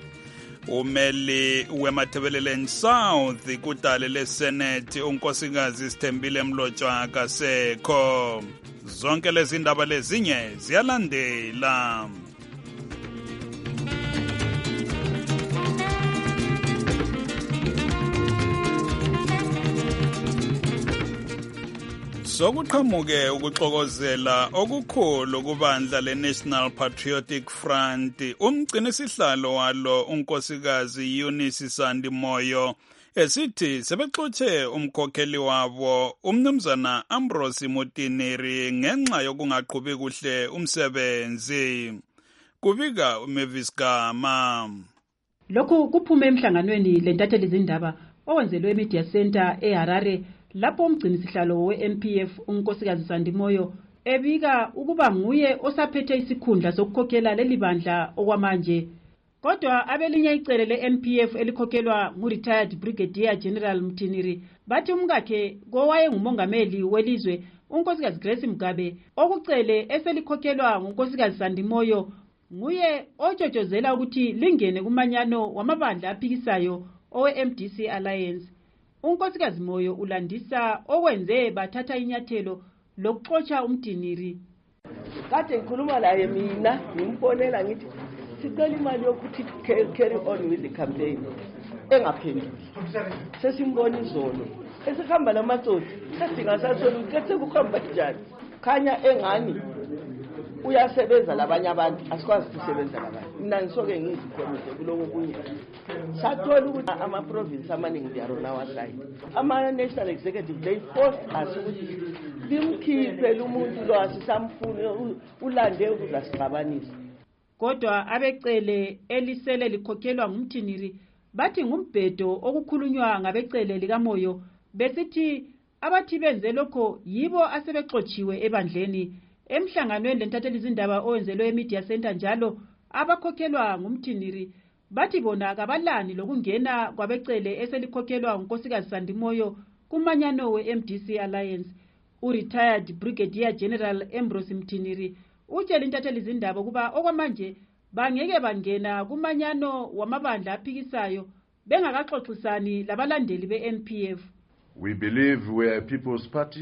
Umeli weMathebelele South kudale leSenate unkosikazi Sithembile Mlotshwa kasekho. Zonke lezi ndaba lezinye ziyalandela. Sokuqhamuke ukuxokozela okukhulu kubandla le-National Patriotic Front umgcinisihlalo walo unkosikazi Eunice Sandi Moyo esithi sebexotshe umkhokheli wabo umnumzana Ambrose Mutineri ngenxa yokungaqhubi kuhle umsebenzi. Kubika uMavis Gama.
Lokhu kuphume emhlanganweni lentatheli zindaba owenzelwe eMedia Center eHarare lapho umgcinisihlalo we-NPF unkosikazi Sandi Moyo ebika ukuba nguye osaphethe isikhundla sokukhokhela leli bandla okwamanje. Kodwa abelinye icele le-NPF elikhokhelwa ngu-retired Brigadier General Mutineri bathi umkakhe kowaye ngumongameli welizwe unkosikazi Grace Mugabe okucele eselikhokhelwa ngunkosikazi Sandi Moyo nguye otshotshozela ukuthi lingene kumanyano wamabandla aphikisayo owe-MDC Alliance. Unkosikazi Moyo ulandisa okwenze bathatha inyathelo lokuxotsha umtiniri.
Kade ngikhuluma naye mina ngimfonela ngithi sicela imali yokuthi carry on with the campaign. Engaphenduli. Sesimbona izolo. Esihamba lamatsotsi sesingasatholi ukuthi sekuhamba kanjani. Khanya engani uyasebenza labanye abantu asikwazi ukusebenza labanye. Mina ngisoke ngizikhomise kuloko kunye. Sathola ukuthi ama-province amaningi ziyarona wasayini. Ama-national executive they forced us ukuthi limkhiphe lumuntu lo asisamfuni ulande ukuza sigabanisa.
Kodwa abecele elisele likhokhelwa ngumtiniri bathi ngumbhedo okukhulunywa ngabecele likaMoyo besithi abathi benze lokho yibo asebexotshiwe ebandleni. Emhlanganweni lentatheli izindaba owenzelwe eMedia Center njalo abakhokhelwa ngumtiniri bathi bona kabalani lokungena kwabecele eselikhokhelwa unkosikazi Sandi Moyo kumanyano we-MDC Alliance. U-retired Brigadier General Ambrose Mutineri utshela intatheli izindaba kuba okwamanje bangeke bangena kumanyano wamabandla aphikisayo bengakaxoxisani labalandeli be-NPF.
We believe we are a people's party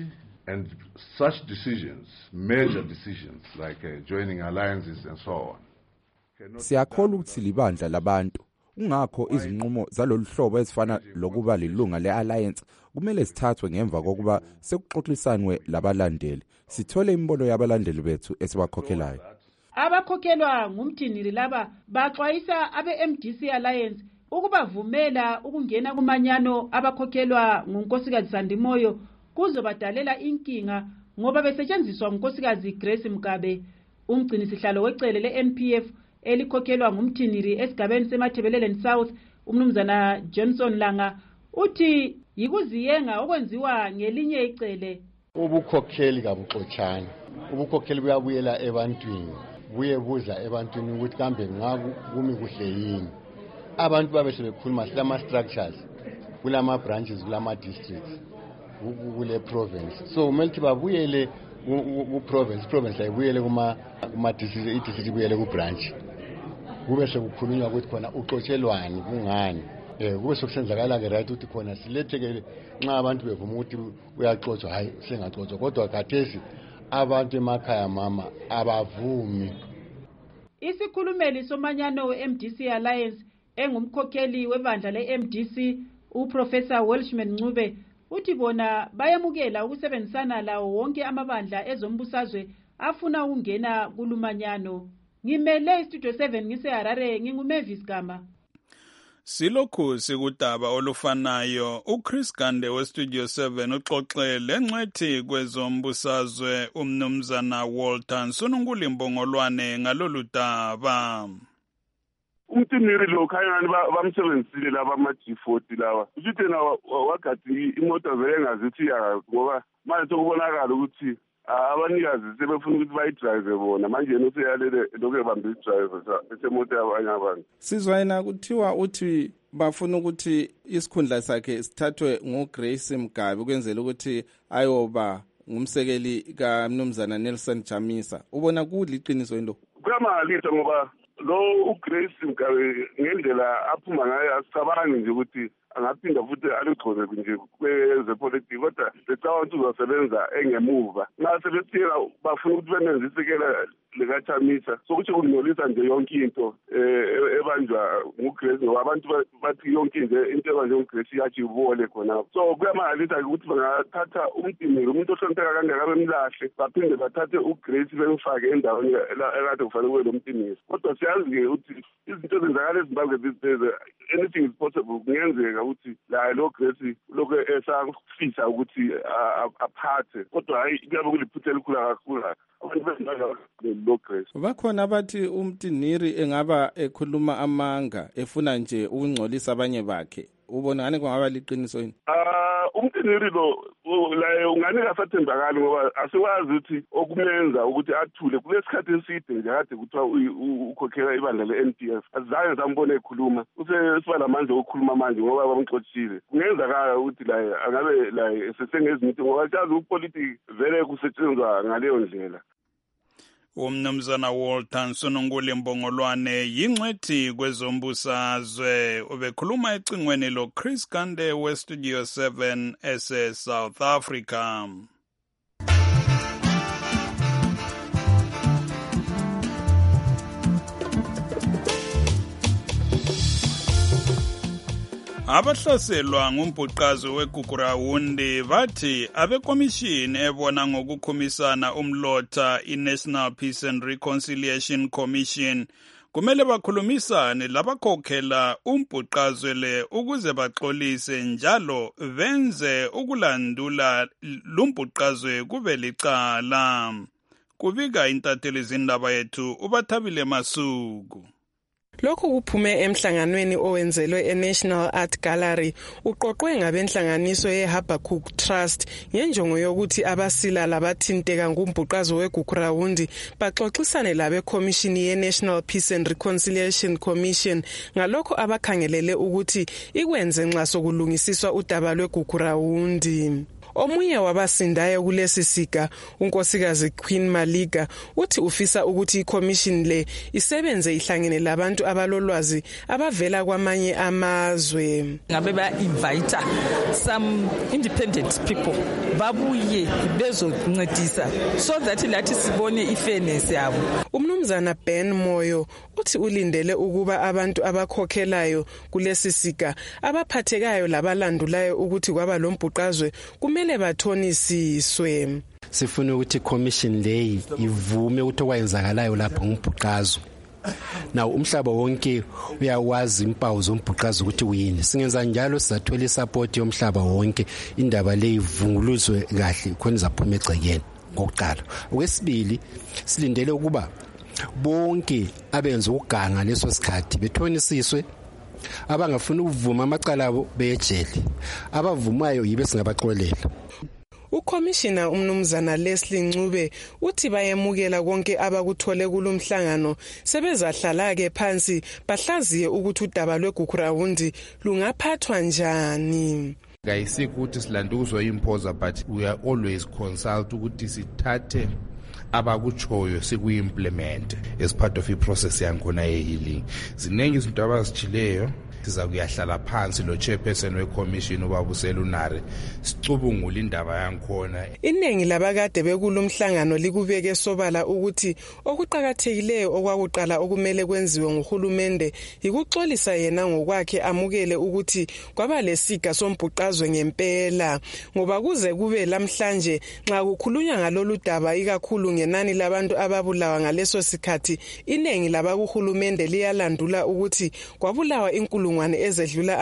And such decisions, major decisions like joining alliances and so on.
Siyakholwa ukuthi libandla labantu. Ungakho izinqumo zalolu hlobo ezifana lokuba lilunga le-alliance kumele sithathwe ngemva kokuba sekuxoxisanwe labalandeli. Sithole imbono yabalandeli bethu esibakhokhelayo.
Abakhokhelwa ngumthiniri laba baxwayisa abe-MDC Alliance ukubavumela ukungena kumanyano abakhokhelwa ngunkosikazi Sandimoyo kuzobadalela inkinga ngoba besetshenziswa ngunkosikazi Grace Mugabe. Umgcinisihlalo wecele le-NPF elikhokhelwa ngumthiniri esigabeni semathebeleleni South umnumzana Johnson Langa uthi yikuziyenga okwenziwa ngelinye icele.
Ubukhokheli kabuxotshana, ubukhokheli buyabuyela ebantwini, buye buza ebantwini ukuthi kambe ngakumi kuhle yini. Abantu babe sebekhuluma silama structures kulama branches kulama districts kule province, so kumele babuyele ku province ayibuyele kuma district ibuyele ku branch, kube sekukhulunywa ukuthi khona uxotshelwani kungani. Kube sokusenzakala ke right ukuthi khona siletheke nxa abantu bevuma ukuthi uyaxotsha hayi sengaxotsha, kodwa khathesi abantu emakhaya mama abavumi.
Isikhulumeli somanyano we-MDC Alliance engumkhokheli webandla le-MDC uProfessor Welshman Ncube uthi bona bayamukela ukusebenzisana lawo wonke amabandla ezombusazwe afuna ukungena kulumanyano. Ngimele iStudio 7 ngiseHarare, nginguMavis Gama.
Silokhu sikudaba olufanayo uChris Gande weStudio 7 uxoxele ngcwethi kwezombusazwe umnumzana Walter Nsonunguli Mbongolwane ngalolu daba.
Umthiniri lo khayani bamsebenzisile laba ama-G40 lawa. Uthi yena wagathi imoto vele ngazithi ya ngoba manje sokubonakala ukuthi abanikazi sebefuna ukuthi bayidrive bona manje yena useyalele lokho ebambe idrive esemoto yabanye abantu.
Sizwa yena kuthiwa uthi bafuna ukuthi isikhundla sakhe sithathwe ngoGrace Mugabe ukwenzela ukuthi ayoba ngumsekeli kaMnumzana Nelson Chamisa. Ubona kuliqiniso yini lo?
Kuyamalisa ngoba lo uGrace Mugabe ngendlela aphuma ngayo asicabangi nje ukuthi angaphinda futhi aligcoze nje kwezepolitiki, kodwa lecabanga ukuthi uzosebenza engemuva. Nxa sebethiyela bafuna ukuthi benenze isekela likaChamisa sokuthi kungcolisa nje yonke into ebanjwa nguGrace, ngoba abantu bathi yonke nje into ebanjwa nguGrace iyathi ibole khona. So kuyamangalisa ukuthi bangathatha umtimiri umuntu ohlonipheka kangaka bemlahle baphinde bathathe uGrace bemfake endaweni ekade kufanele kube lo mtimiri. Kodwa siyazi-ke ukuthi izinto zenzakala eZimbabwe these days, anything is possible. Kungenzeka ukuthi la lo Grace lokho esafisa ukuthi aphathe, kodwa hayi kuyabe kuliphutha elikhulu kakhulu.
Bakhona abathi umtiniri engaba ekhuluma amanga efuna nje ukungcolisa abanye bakhe. Ubona ngani kungaba liqiniso yini?
Umtiniri lo la ungani kasathembakali ngoba asiwazi ukuthi okumenza ukuthi athule kulesikhathi eside nje kade kuthiwa ukhokhela ibandla le-NPF. Azange sambone ekhuluma, usesiba lamandla okukhuluma manje ngoba bamxothile. Kungenzakala ukuthi la angabe la sesengezinto ngoba siyazi upolitiki vele kusetshenzwa ngaleyo ndlela.
Umnumzana Walter Nsonunguli Mbongolwane yingcwethi kwezombusazwe ubekhuluma ecingweni lo Chris Gande weStudio 7 ese South Africa. Abahlaselwa ngumbhuqazo weGugurawundi bathi abekomishini ebona ngokukhumisana umlotha iNational Peace and Reconciliation Commission kumele bakhulumisane labakhokhela umbhuqazwe le ukuze baxolise njalo benze ukulandula lumbhuqazwe kube licala. Kubika intatheli zindaba yethu uBathabile Masuku.
Lokhu kuphume emhlanganweni owenzelwe eNational Art Gallery uqoqwe ngabenhlanganiso yeHabakkuk Trust ngenjongo yokuthi abasila labathinteka ngumbhuqazo weGugurawundi baxoxisane labekomishini yeNational Peace and Reconciliation Commission ngalokho abakhangelele ukuthi ikwenze nxa sokulungisiswa udaba lweGugurawundi. Omunye wabasindayo kulesi siga unkosikazi Queen Maliga uthi ufisa ukuthi iCommission le isebenze ihlangene labantu abalolwazi abavela kwamanye amazwe.
Ngabe ba invite some independent people
babuye bezoncedisa so that lathi sibone ifairness yabo.
Umnumzana Ben Moyo uthi ulindele ukuba abantu abakhokhelayo kulesi siga abaphathekayo labalandulayo ukuthi kwaba lombhuqazwe kumele bathonisiswe.
Sifuna ukuthi commission leyi ivume ukuthi okwenzakalayo lapha ngumbhuqazwe. Now umhlaba wonke uyawazi impawu zombhuqazwe ukuthi uyini. Singenza njalo sizathola isupport yomhlaba wonke indaba leyi ivunguluzwe kahle khona izaphuma egcekeni ngokuqala. Okwesibili silindele ukuba bonke abenza ukuganga leso sikhathi bethonisiswe, abangafuna ukuvuma amacala abo beyejele, abavumayo yibe singabaxolela.
Ukhomishina umnumzana Leslie Ncube uthi bayemukela konke abakuthole kulomhlangano sebezahlala ke phansi bahlaziye ukuthi udaba lweGukurawundi lungaphathwa njani.
Ngayisiki ukuthi silanduzwa impoza, but we are always consult ukuthi sithathe abakuchoyo sikuimplement as part of iprocess yakhona ye-healing. Ziningi izinto abazichileyo siza kuyahlala phansi lo chairperson we-commission ubabusela unare sicubungula indaba yankhona.
Iningi labakade bekulomhlangano likubeke sobala ukuthi okuqhakathekileyo okwakuqala okumele kwenziwe nguhulumende ikuxolisa yena ngokwakhe amukele ukuthi kwaba lesiga sombhuqazwe ngempela, ngoba kuze kube lamhlanje nxa kukhulunywa ngalolu daba ikakhulu ngenani labantu ababulawa ngaleso sikhathi, iningi labakuhulumende liyalandula ukuthi kwabulawa inkulungwane ezedlula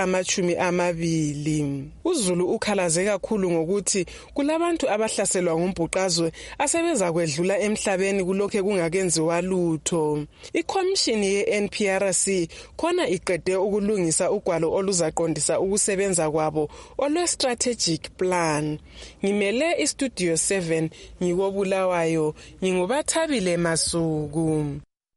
20. uZulu ukhalaze kakhulu ngokuthi kulabantu abahlaselwa ngumbhuqazwe asebeza kwedlula emhlabeni kulokho kungakenziwa lutho. Ikhomishini ye-NPRC khona iqede ukulungisa ugwalo oluzaqondisa ukusebenza kwabo olwe-strategic plan. Ngimele iStudio 7 ngikobulawayo, ngingubathabile Masuku.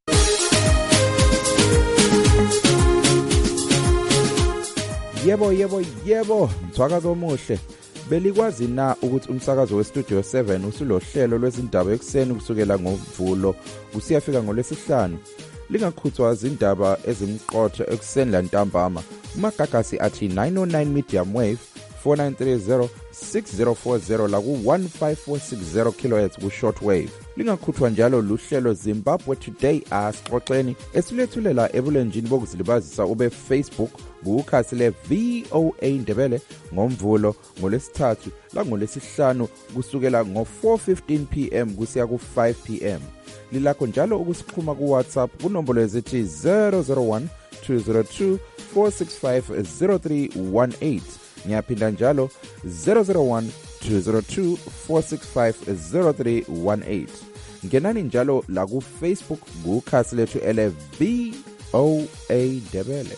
Yebo, mthwakazo omuhle. Belikwazi na ukuthi umsakazo weStudio 7 usulohlelo lwezindaba ekseni kusukela ngoMvulo kusiyafika ngoLwesihlanu. Lingakhuthwa izindaba ezimqotho ekseni lantambama. Umagagasi athi 909 medium wave 4930 6040 la ku-15460 kHz ku shortwave. Lingakhuthwa njalo luhlelo Zimbabwe Today asixoxeni esilethulela ebulenjini bokuzilibazisa ube Facebook kukhasi le VOA Ndebele ngoMvulo ngoLesithathu la ngoLesihlanu kusukela ngo-4:15 PM kusiya ku-5 PM. Lilakho njalo ukusixhuma ku WhatsApp kunombolo ezithi 001 202 465 0318. Ngiyaphinda njalo 001 202 465 0318. Ngenani njalo la ku Facebook kukhasi lethu ele VOA Ndebele.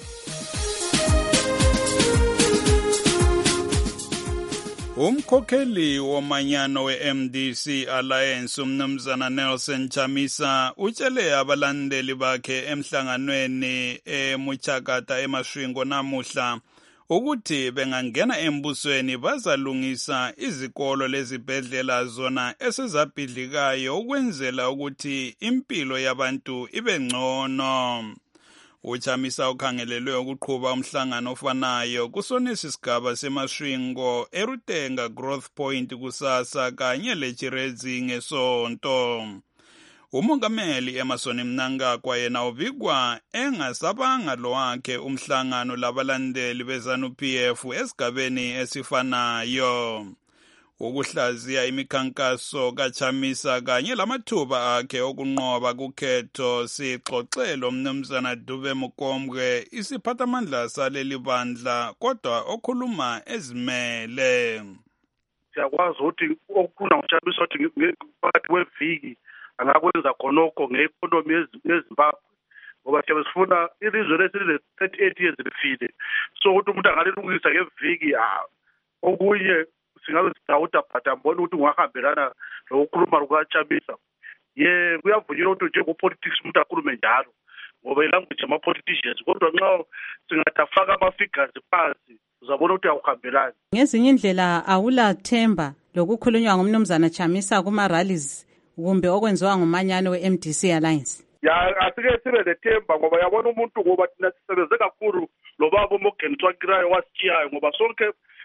Umkhokheli womanyano we-MDC Alliance umnumzana Nelson Chamisa utshele abalandeli bakhe emhlanganweni eMuchakata eMasvingo namuhla ukuthi bengangena embusweni bazalungisa izikolo lezibhedlela zona esezabhidlikayo ukwenzela ukuthi impilo yabantu ibe ngcono. Uchamisa ukhangelelwe ukuqhuba umhlangano ofanayo kusonesi sigaba seMasvingo eRutenga Growth Point kusasa kanye leChirezi ngesonto. Umongameli Emerson Mnangagwa yena ubikwa engasabanga lo wakhe umhlangano labalandeli beZANU-PF esigabeni esifanayo. Ukuhlaziya imikhankaso kaChamisa kanye lamathuba akhe okunqoba kukhetho sixoxelo umnumzana Dube Mukombwe isiphathamandla saleli bandla kodwa okhuluma ezimele.
Siyakwazi ukuthi okufuna uChamisa ukuthi phakathi kweviki angakwenza khonokho ngeekonomi yeZimbabwe ngoba siyabe sifuna ilizwe lesile 38 years lifile, so ukuthi umuntu angalilungisa ngeviki okunye singabe sidawuda but ambona ukuthi ungahambelana lokukhuluma kukaChamisa. Kuyavunyelwa ukuthi njengopolitics umuntu akhulume njalo ngoba ilanguage yama-politicians, kodwa nxa singathafaka ama-figures phansi uzabona ukuthi awuhambelani.
Ngezinye indlela awulathemba lokukhulunywa ngumnumzana Chamisa kuma-rallies kumbe okwenziwa ngumanyano we-MDC Alliance?
Asike sibe lethemba ngoba yabona umuntu ngoba thina sisebenze kakhulu lo baba uMorgan Tsvangirai wasitshiyayo ngoba sonke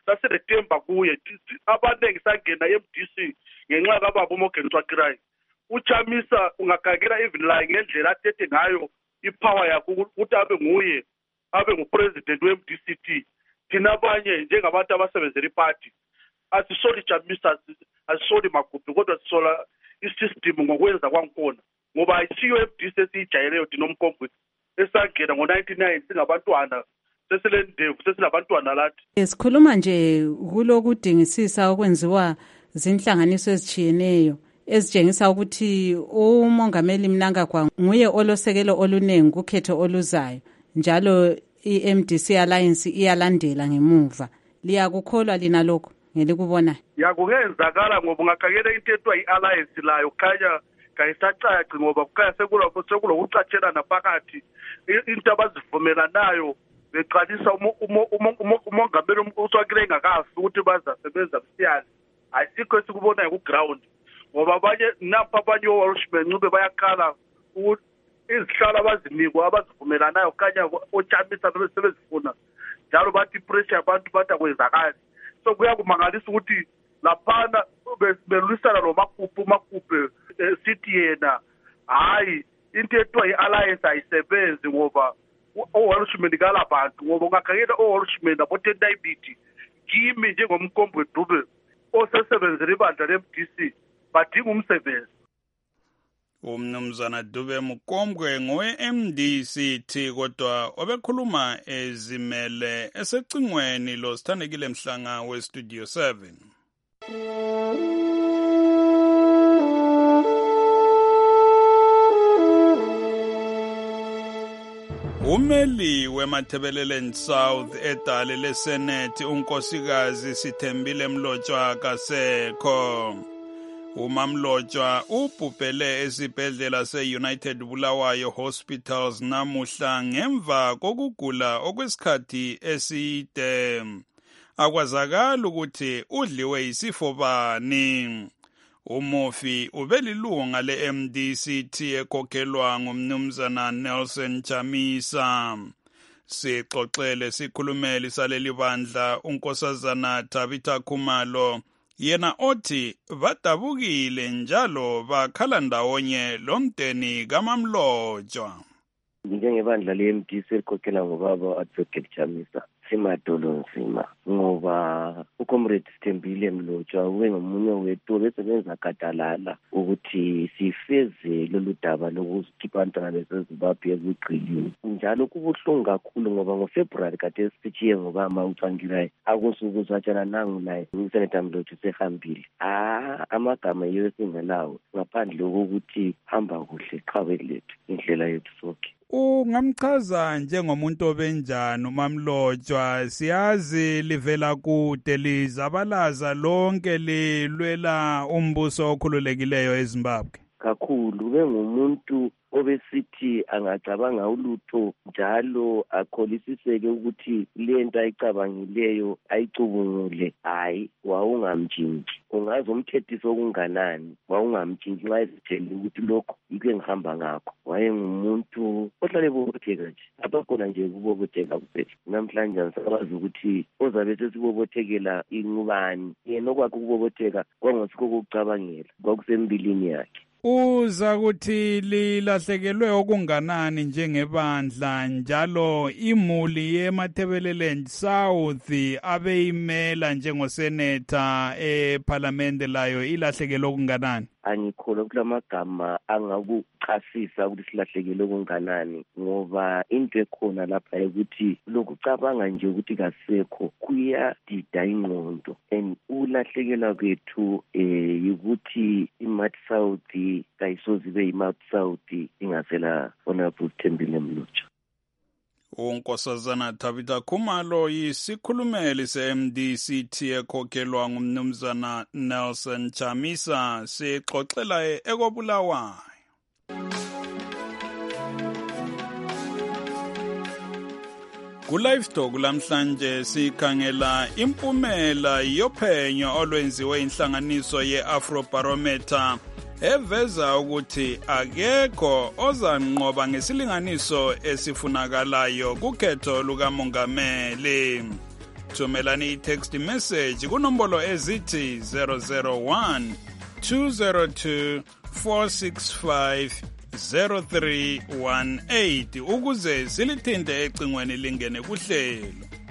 sasinetemba kuye abaningi sangena e-MDC ngenxa kababa uMorgan Tsvangirai. UChamisa ungagagela even la ngendlela athethe ngayo ipower yakhe ukuthi abe nguye abe ngupresident we-MDCT. Thina abanye njengabantu abasebenzela iparty asisoli Chamisa, asisoli Magubhi, kodwa sisola isystem ngokwenza kwankona ngoba ayisiyo MDC esiyijayeleyo thina uMkombwe esangena ngo-99 singabantwana sesilendevu sesilabantwana lathi.
Sikhuluma nje kulokudingisisa okwenziwa zinhlanganiso ezitshiyeneyo ezitshengisa ukuthi uMongameli Mnangagwa nguye olosekelo oluningi kukhetho oluzayo njalo i-MDC Alliance iyalandela ngemuva. Liyakukholwa lina lokho ngelikubona?
Yakungenzakala ngoba ungakakela into ethiwa i-alliance layo khanya kayisacaci ngoba kukhanya sekulokucatshelana phakathi into abazivumelanayo beqalisa umongameli uSwakile engakafi ukuthi bazasebenza msiyane. Ayisikho esikubonayo ku-ground ngoba abanye napha abanye oWalshman bayakhala ukuthi izihlalo abazinikwa abazivumelanayo kanya oChamisa sebezifuna njalo bathi pressure abantu bathi akwenzakali. So kuyakumangalisa ukuthi laphana belwisana uMagubhi sithi yena hayi into ethiwa i-alliance ayisebenzi ngoba oWalshman kalabantu ngoba ungakhangela oWalshman abo-10 kimi njengomkombwe Dube osesebenzela ibandla le-MDC badinga umsebenzi.
Umnumzana Dube Mkombwe ngowe-MDCT kodwa obekhuluma ezimele esecingweni lo Sithandekile Mhlanga we-Studio 7. Umeli weMatabeleland South edale leSenate unkosikazi Sithembile Mlotshwa kasekho. UMamlotshwa ubhubhele esibhedlela se-United Bulawayo Hospitals namuhla ngemva kokugula okwesikhathi eside. Akwazakala ukuthi udliwe isifo bani. Umufi ubelilunga le-MDCT ekhokhelwa ngumnumzana Nelson Chamisa. Sixoxele sikhulumeli saleli bandla unkosazana Tabitha Khumalo yena othi badabukile njalo bakhala ndawonye lomdeni kaMamlotshwa.
Njengebandla le-MDC elikhokhela ngobaba Advocate Chamisa simadolo nzima ngoba uComrade Sithembile Mlotshwa ngomunye wethu besebenza gadalala ukuthi sifeze lolu daba lokuzikhipha abantwana beseZimbabwe ekugqilini. Njalo kubuhlungu kakhulu ngoba ngoFebruary kade sitshiye ngoba uTsvangirai akusuku zatshana nangu naye uSenator Mlotshwa sehambile. Amagama yiyo esingelawo ngaphandle kokuthi hamba kuhle qhawe lethu indlela yethu sonke.
Ungamchaza njengomuntu obenjani uMamlotshwa? Siyazi livela kude lizabalaza lonke lilwela umbuso okhululekileyo eZimbabwe.
Kakhulu bengumuntu obesithi angacabanga ulutho njalo akholisiseke ukuthi lento ayicabangileyo ayicubungule. Hayi wawungamtshintshi ungazi umthethiso okunganani wawungamtshintshi nxa ezitshela ukuthi lokho yikho engihamba ngakho. Wayengumuntu ohlale bobotheka nje abakhona nje kubobotheka kuphela. Namhlanje ngisakwazi ukuthi ozabe sesibobothekela ingubani yena okwakhe ukubobotheka kwangosikho kokucabangela kwakusembilini yakhe.
Uza kuthi lilahlekelwe okunganani njengebandla njalo imuli yeMatabeleland South abeyimela njengosenator eParliament layo ilahlekelwe okunganani?
Angikholwa kulamagama angakuchasisa ukuthi silahlekelwe okunganani ngoba into ekhona lapha ukuthi lokucabanga nje ukuthi kasekho kuyadida ingqondo and ulahlekelwa kwethu ukuthi iMat South kayisoze ibe iMat South ingasela Honorable Sithembile Mlotshwa.
Unkosazana Tabitha Khumalo yisikhulumeli se-MDCT ekhokhelwa ngumnumzana Nelson Chamisa sixoxela ekobulawayo. Ku-Live Talk lamhlanje sikhangela impumela yophenyo olwenziwe inhlanganiso ye-Afrobarometer eveza ukuthi akekho ozanqoba ngesilinganiso esifunakalayo kukhetho lukamongameli. thumelani i-text message kunombolo ezithi 001 202 465 0318 ukuze silithinte ecingweni lingene kuhlelo.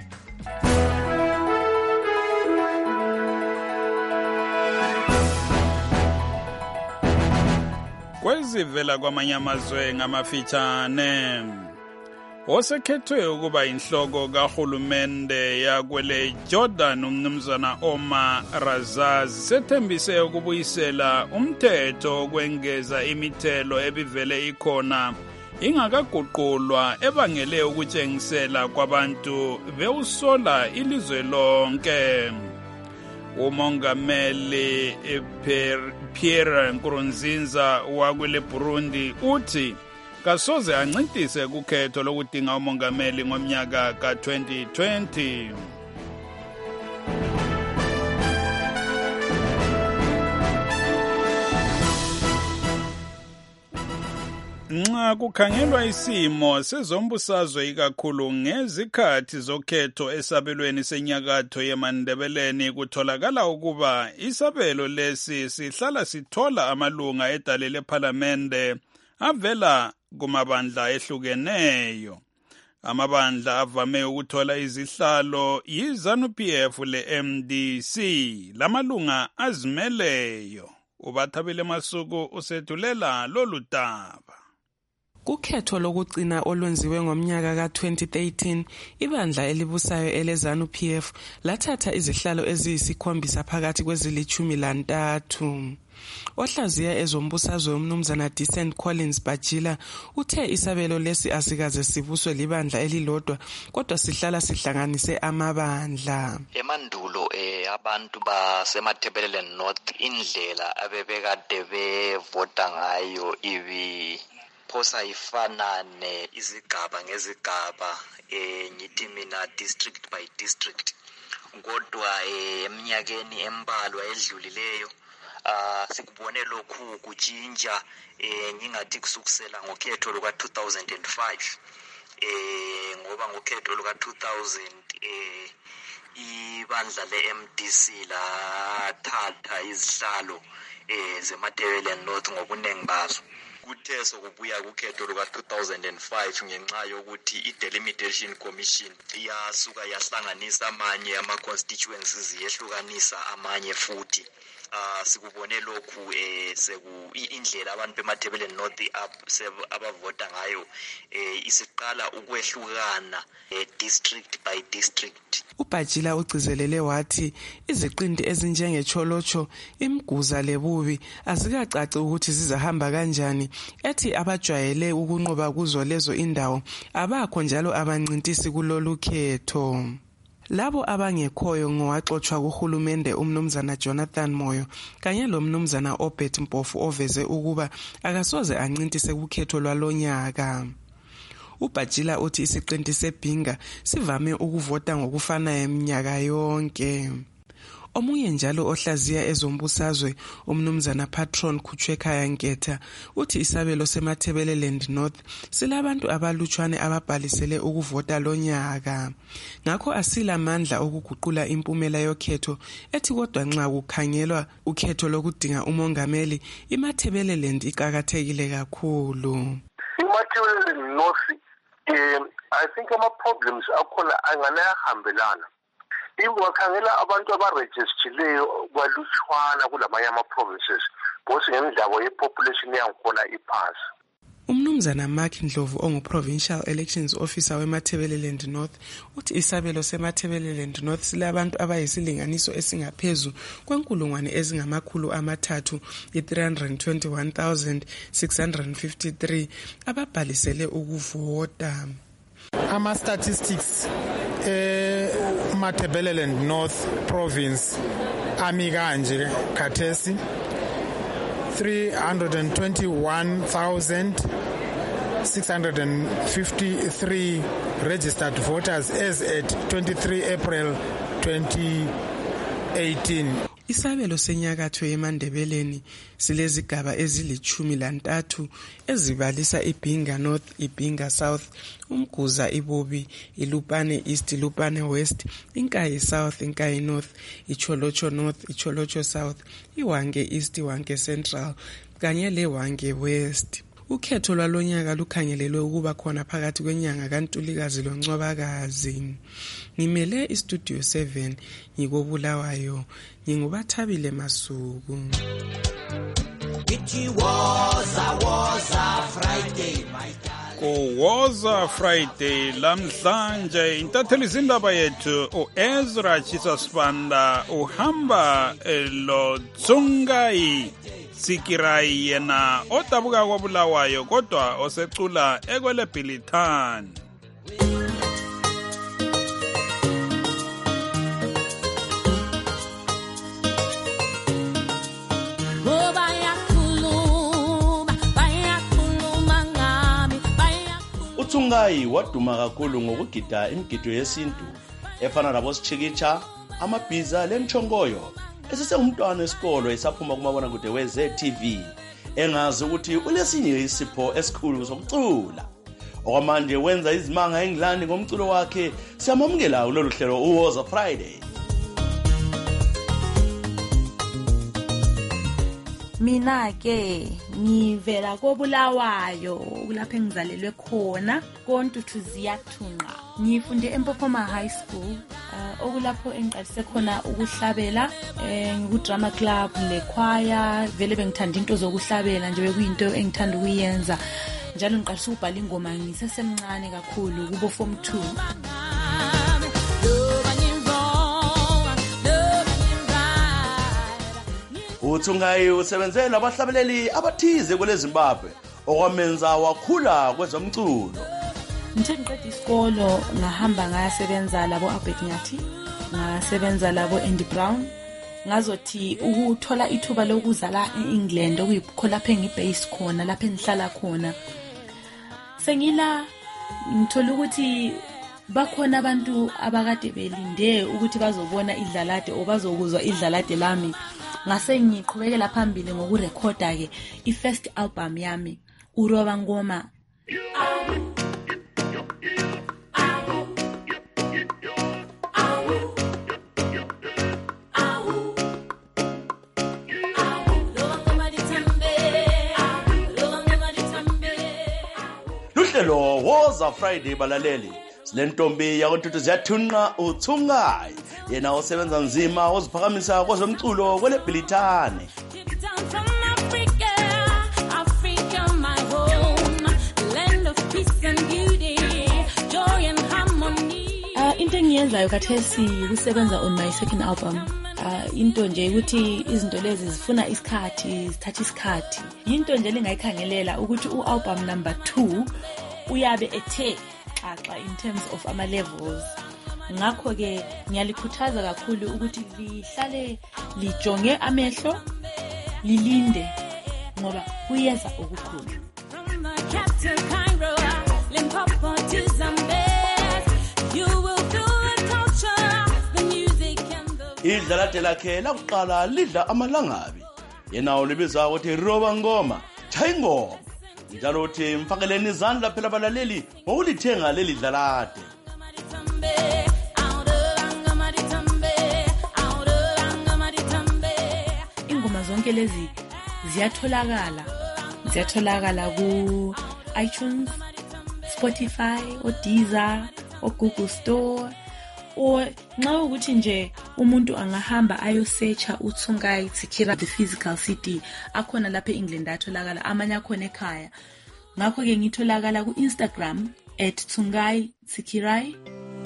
Kwezivela kwamanye amazwe ngamafitshane, osekhethwe ukuba inhloko kahulumende yakwele Jordan umnumzana Omar Razaz sethembise ukubuyisela umthetho okwengeza imithelo ebivele ikhona ingakaguqulwa ebangele ukutshengisela kwabantu bewusola ilizwe lonke. Umongameli Pierre Nkurunziza wakwele Burundi uthi kasoze ancintise kukhetho lokudinga umongameli ngomnyaka ka-2020. Nxa kukhangelwa isimo sezombusazwe ikakhulu ngezikhathi zokhetho esabelweni senyakatho yemandebeleni kutholakala ukuba isabelo lesi sihlala sithola amalunga edale lephalamende avela kumabandla ehlukeneyo. Amabandla avame ukuthola izihlalo yi-ZANU-PF le-MDC lamalunga azimeleyo. Ubathabile Masuku usethulela lolu daba.
Kukhetho lokugcina olwenziwe ngomnyaka ka-2013, ibandla elibusayo ele-ZANU-PF lathatha izihlalo eziyisikhombisa phakathi kwezili-13. Ohlaziya ezombusazwe umnumzana Decent Collins Bajila uthe isabelo lesi asikaze sibuswe libandla elilodwa kodwa sihlala sihlanganise amabandla.
Emandulo abantu basemathebelelen North indlela abebekade bevota ngayo phosa ifanane izigaba ngezigaba ngithi mina district by district, kodwa eminyakeni embalwa edlulileyo sikubone lokhu kutshintsha ngingathi kusukisela ngokhetho luka-2005 ngoba ngokhetho luka-2000 ibandla le-MDC lathatha izihlalo zemathebelelen North ngobuningi bazo. Kuthe sokubuya kukhetho luka-2005 ngenxa yokuthi i-Delimitation Commission iyasuka yahlanganisa amanye ama-constituencies yehlukanisa amanye futhi. Sikubone lokhu indlela abantu bemathebelelen North abavota ngayo isiqala ukwehlukana district by district.
uBhajila ugcizelele wathi iziqindi ezinjengecholocho, imguza lebubi azikacaci ukuthi zizahamba kanjani, ethi abajwayele ukunqoba kuzo lezo indawo abakho njalo abancintisi kulolu khetho. Labo abangekhoyo ngowaxoxwa kuhulumende umnumzana Jonathan Moyo kanye lo mnumzana Obert Mpofu oveze ukuba akasoze ancintise kukhetho lwalonyaka. uBhajila uthi isiqinti seBhinga sivame ukuvota ngokufanayo eminyaka yonke. Omunye njalo ohlaziya ezombusazwe umnumzana Patron Kuchwekhaya Nketha uthi isabelo semathebeleland North silabantu abalutshwane ababhalisele ukuvota lonyaka, ngakho asilamandla okuguqula impumela yokhetho, ethi kodwa nxa kukhangelwa ukhetho lokudinga umongameli imathebeleland iqakathekile kakhulu.
Imathebeleland North I think ama-problems akhona anganayahambelana. Iwakhangela abantu abarejistileyo balutshwana kulamanye ama-provinces because ngendaba ye-population yangikhona iphansi.
Umnumzana Mark Ndlovu ongu-Provincial Elections Officer wemathebeleland North uthi isabelo semathebeleland North silabantu abayisilinganiso esingaphezu kwenkulungwane ezingamakhulu amathathu i-321,653 ababhalisele ukuvota.
Ama-statistics Mathebeleland North Province ami kanje khathesi 321,653 registered voters as at 23 April 2018.
Isabelo senyakatho eMandebeleni silezigaba ezili13 ezibalisa iBhinga North, iBhinga South, uMguza, iBobi, iLupane East, iLupane West, iNkayi South, iNkayi North, iCholocho North, iCholocho South, iWange East, iWange Central kanye leWange West. Ukhetho lwalonyaka lukhangelelwe ukuba khona phakathi kwenyanga kaNtulikazi loNcwabakazi. Ngimele iStudio 7 ngikobulawayo, ngingubathabile Masuku.
Kuwoza Friday lamhlanje intatheli zindaba yethu uEzra Chisasibanda uhamba lo Tsungai Sikirai yena odabuka kwabulawayo kodwa osecula ekwele Bilithani.
uTsungai waduma kakhulu ngokugida imigido yesintu efana nabo Sichikicha, amabhiza lemchongoyo. Esesengumntwana esikolo esaphuma kumabona kude weZTV engazi ukuthi ulesinye isipho esikhulu sokucula. Okwamanje wenza izimanga eNgilandi ngomculo wakhe. Siyamamukela kulolu hlelo uWoza Friday.
Mina ke ngivela kobulawayo kulapho engizalelwe khona koNtuthuziya Thunqa. Ngifunde eMpopoma High School okulapho engiqalise khona ukuhlabela ngiku-drama club lechoir. Vele bengithanda into zokuhlabela nje bekuyinto engithanda ukuyenza. Njalo ngiqalise ukubhala ingoma ngisesemncane kakhulu kubo form 2.
uTsungai usebenze labahlabeleli abathize kwele Zimbabwe okwamenza wakhula kwezomculo.
Ngithe ngiqeda isikolo ngahamba ngayasebenza labo Albert Nyathi, ngasebenza labo Andy Brown. Ngazothi ukuthola ithuba lokuzala eEngland okuyikho lapho engibase khona, lapho engihlala khona. Sengila ngithola ukuthi bakhona abantu abakade belinde ukuthi bazobona idlalade o bazokuzwa idlalade lami. Ngase ngiqhubekela phambili ngokurekhoda ke ifirst album yami uRoba Ngoma.
Luhlelo Woza Friday balaleli. Silentombi yakoNtuthuziya Thunqa uTsungai yena osebenza nzima oziphakamisa kwezomculo kwele Bilithani.
Into engiyenzayo khathesi ukusebenza on my second album. Into nje ukuthi izinto lezi zifuna isikhathi, zithatha isikhathi. Into nje lengayikhangelela ukuthi ualbum number 2 uyabe ethe xaxa in terms of ama levels. Ngakho ke ngiyalikhuthaza kakhulu ukuthi lihlale lijonge amehlo lilinde ngoba kuyeza okukhulu.
Idlalade lakhe lakuqala lidla amalangabi. Yena ulibiza ukuthi Roba Ngoma, chaya ingoma. Njalo uthi mfakeleni izandla phela balaleli ngokulithenga leli dlalade.
Ingoma zonke lezi ziyatholakala ku iTunes, Spotify, Deezer, Google Store. O nxa ukuthi nje umuntu angahamba ayosearcha uTsungai Sikirai the physical CD akhona lapha eEngland atholakala, amanye akhona ekhaya. Ngakho ke ngitholakala ku Instagram @Tsungai Sikirai.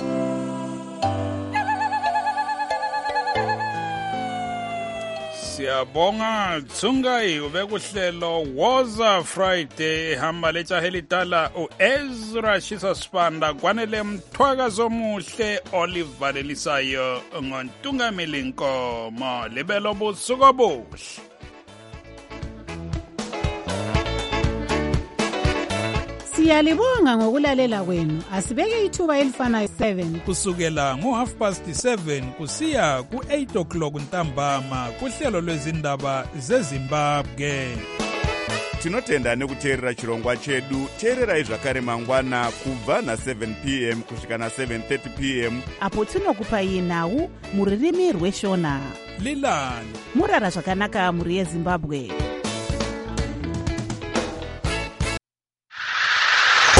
Siyabonga Tsungai ubekuhlelo Woza Friday hamba lejahelitala uEzra Chisasibanda kwanele mthwakazo omuhle olivalelisayo ngontungameli Nkomo libelo busuku obuhle.
Siyalibonga ngokulalela kwenu. Asibeke ithuba elifanayo 7
kusukela ngo7:30 kusiya ku8 ntambama kuhlelo lwezindaba zeZimbabwe.
Tinotenda nekuteerera chirongwa chedu. Teererai zvakare mangwana kubva na7 p.m. kusvika na7:30 p.m.
apo tinokupai nhau muririmi rweshona.
Lilani
murara zvakanaka muri yeZimbabwe.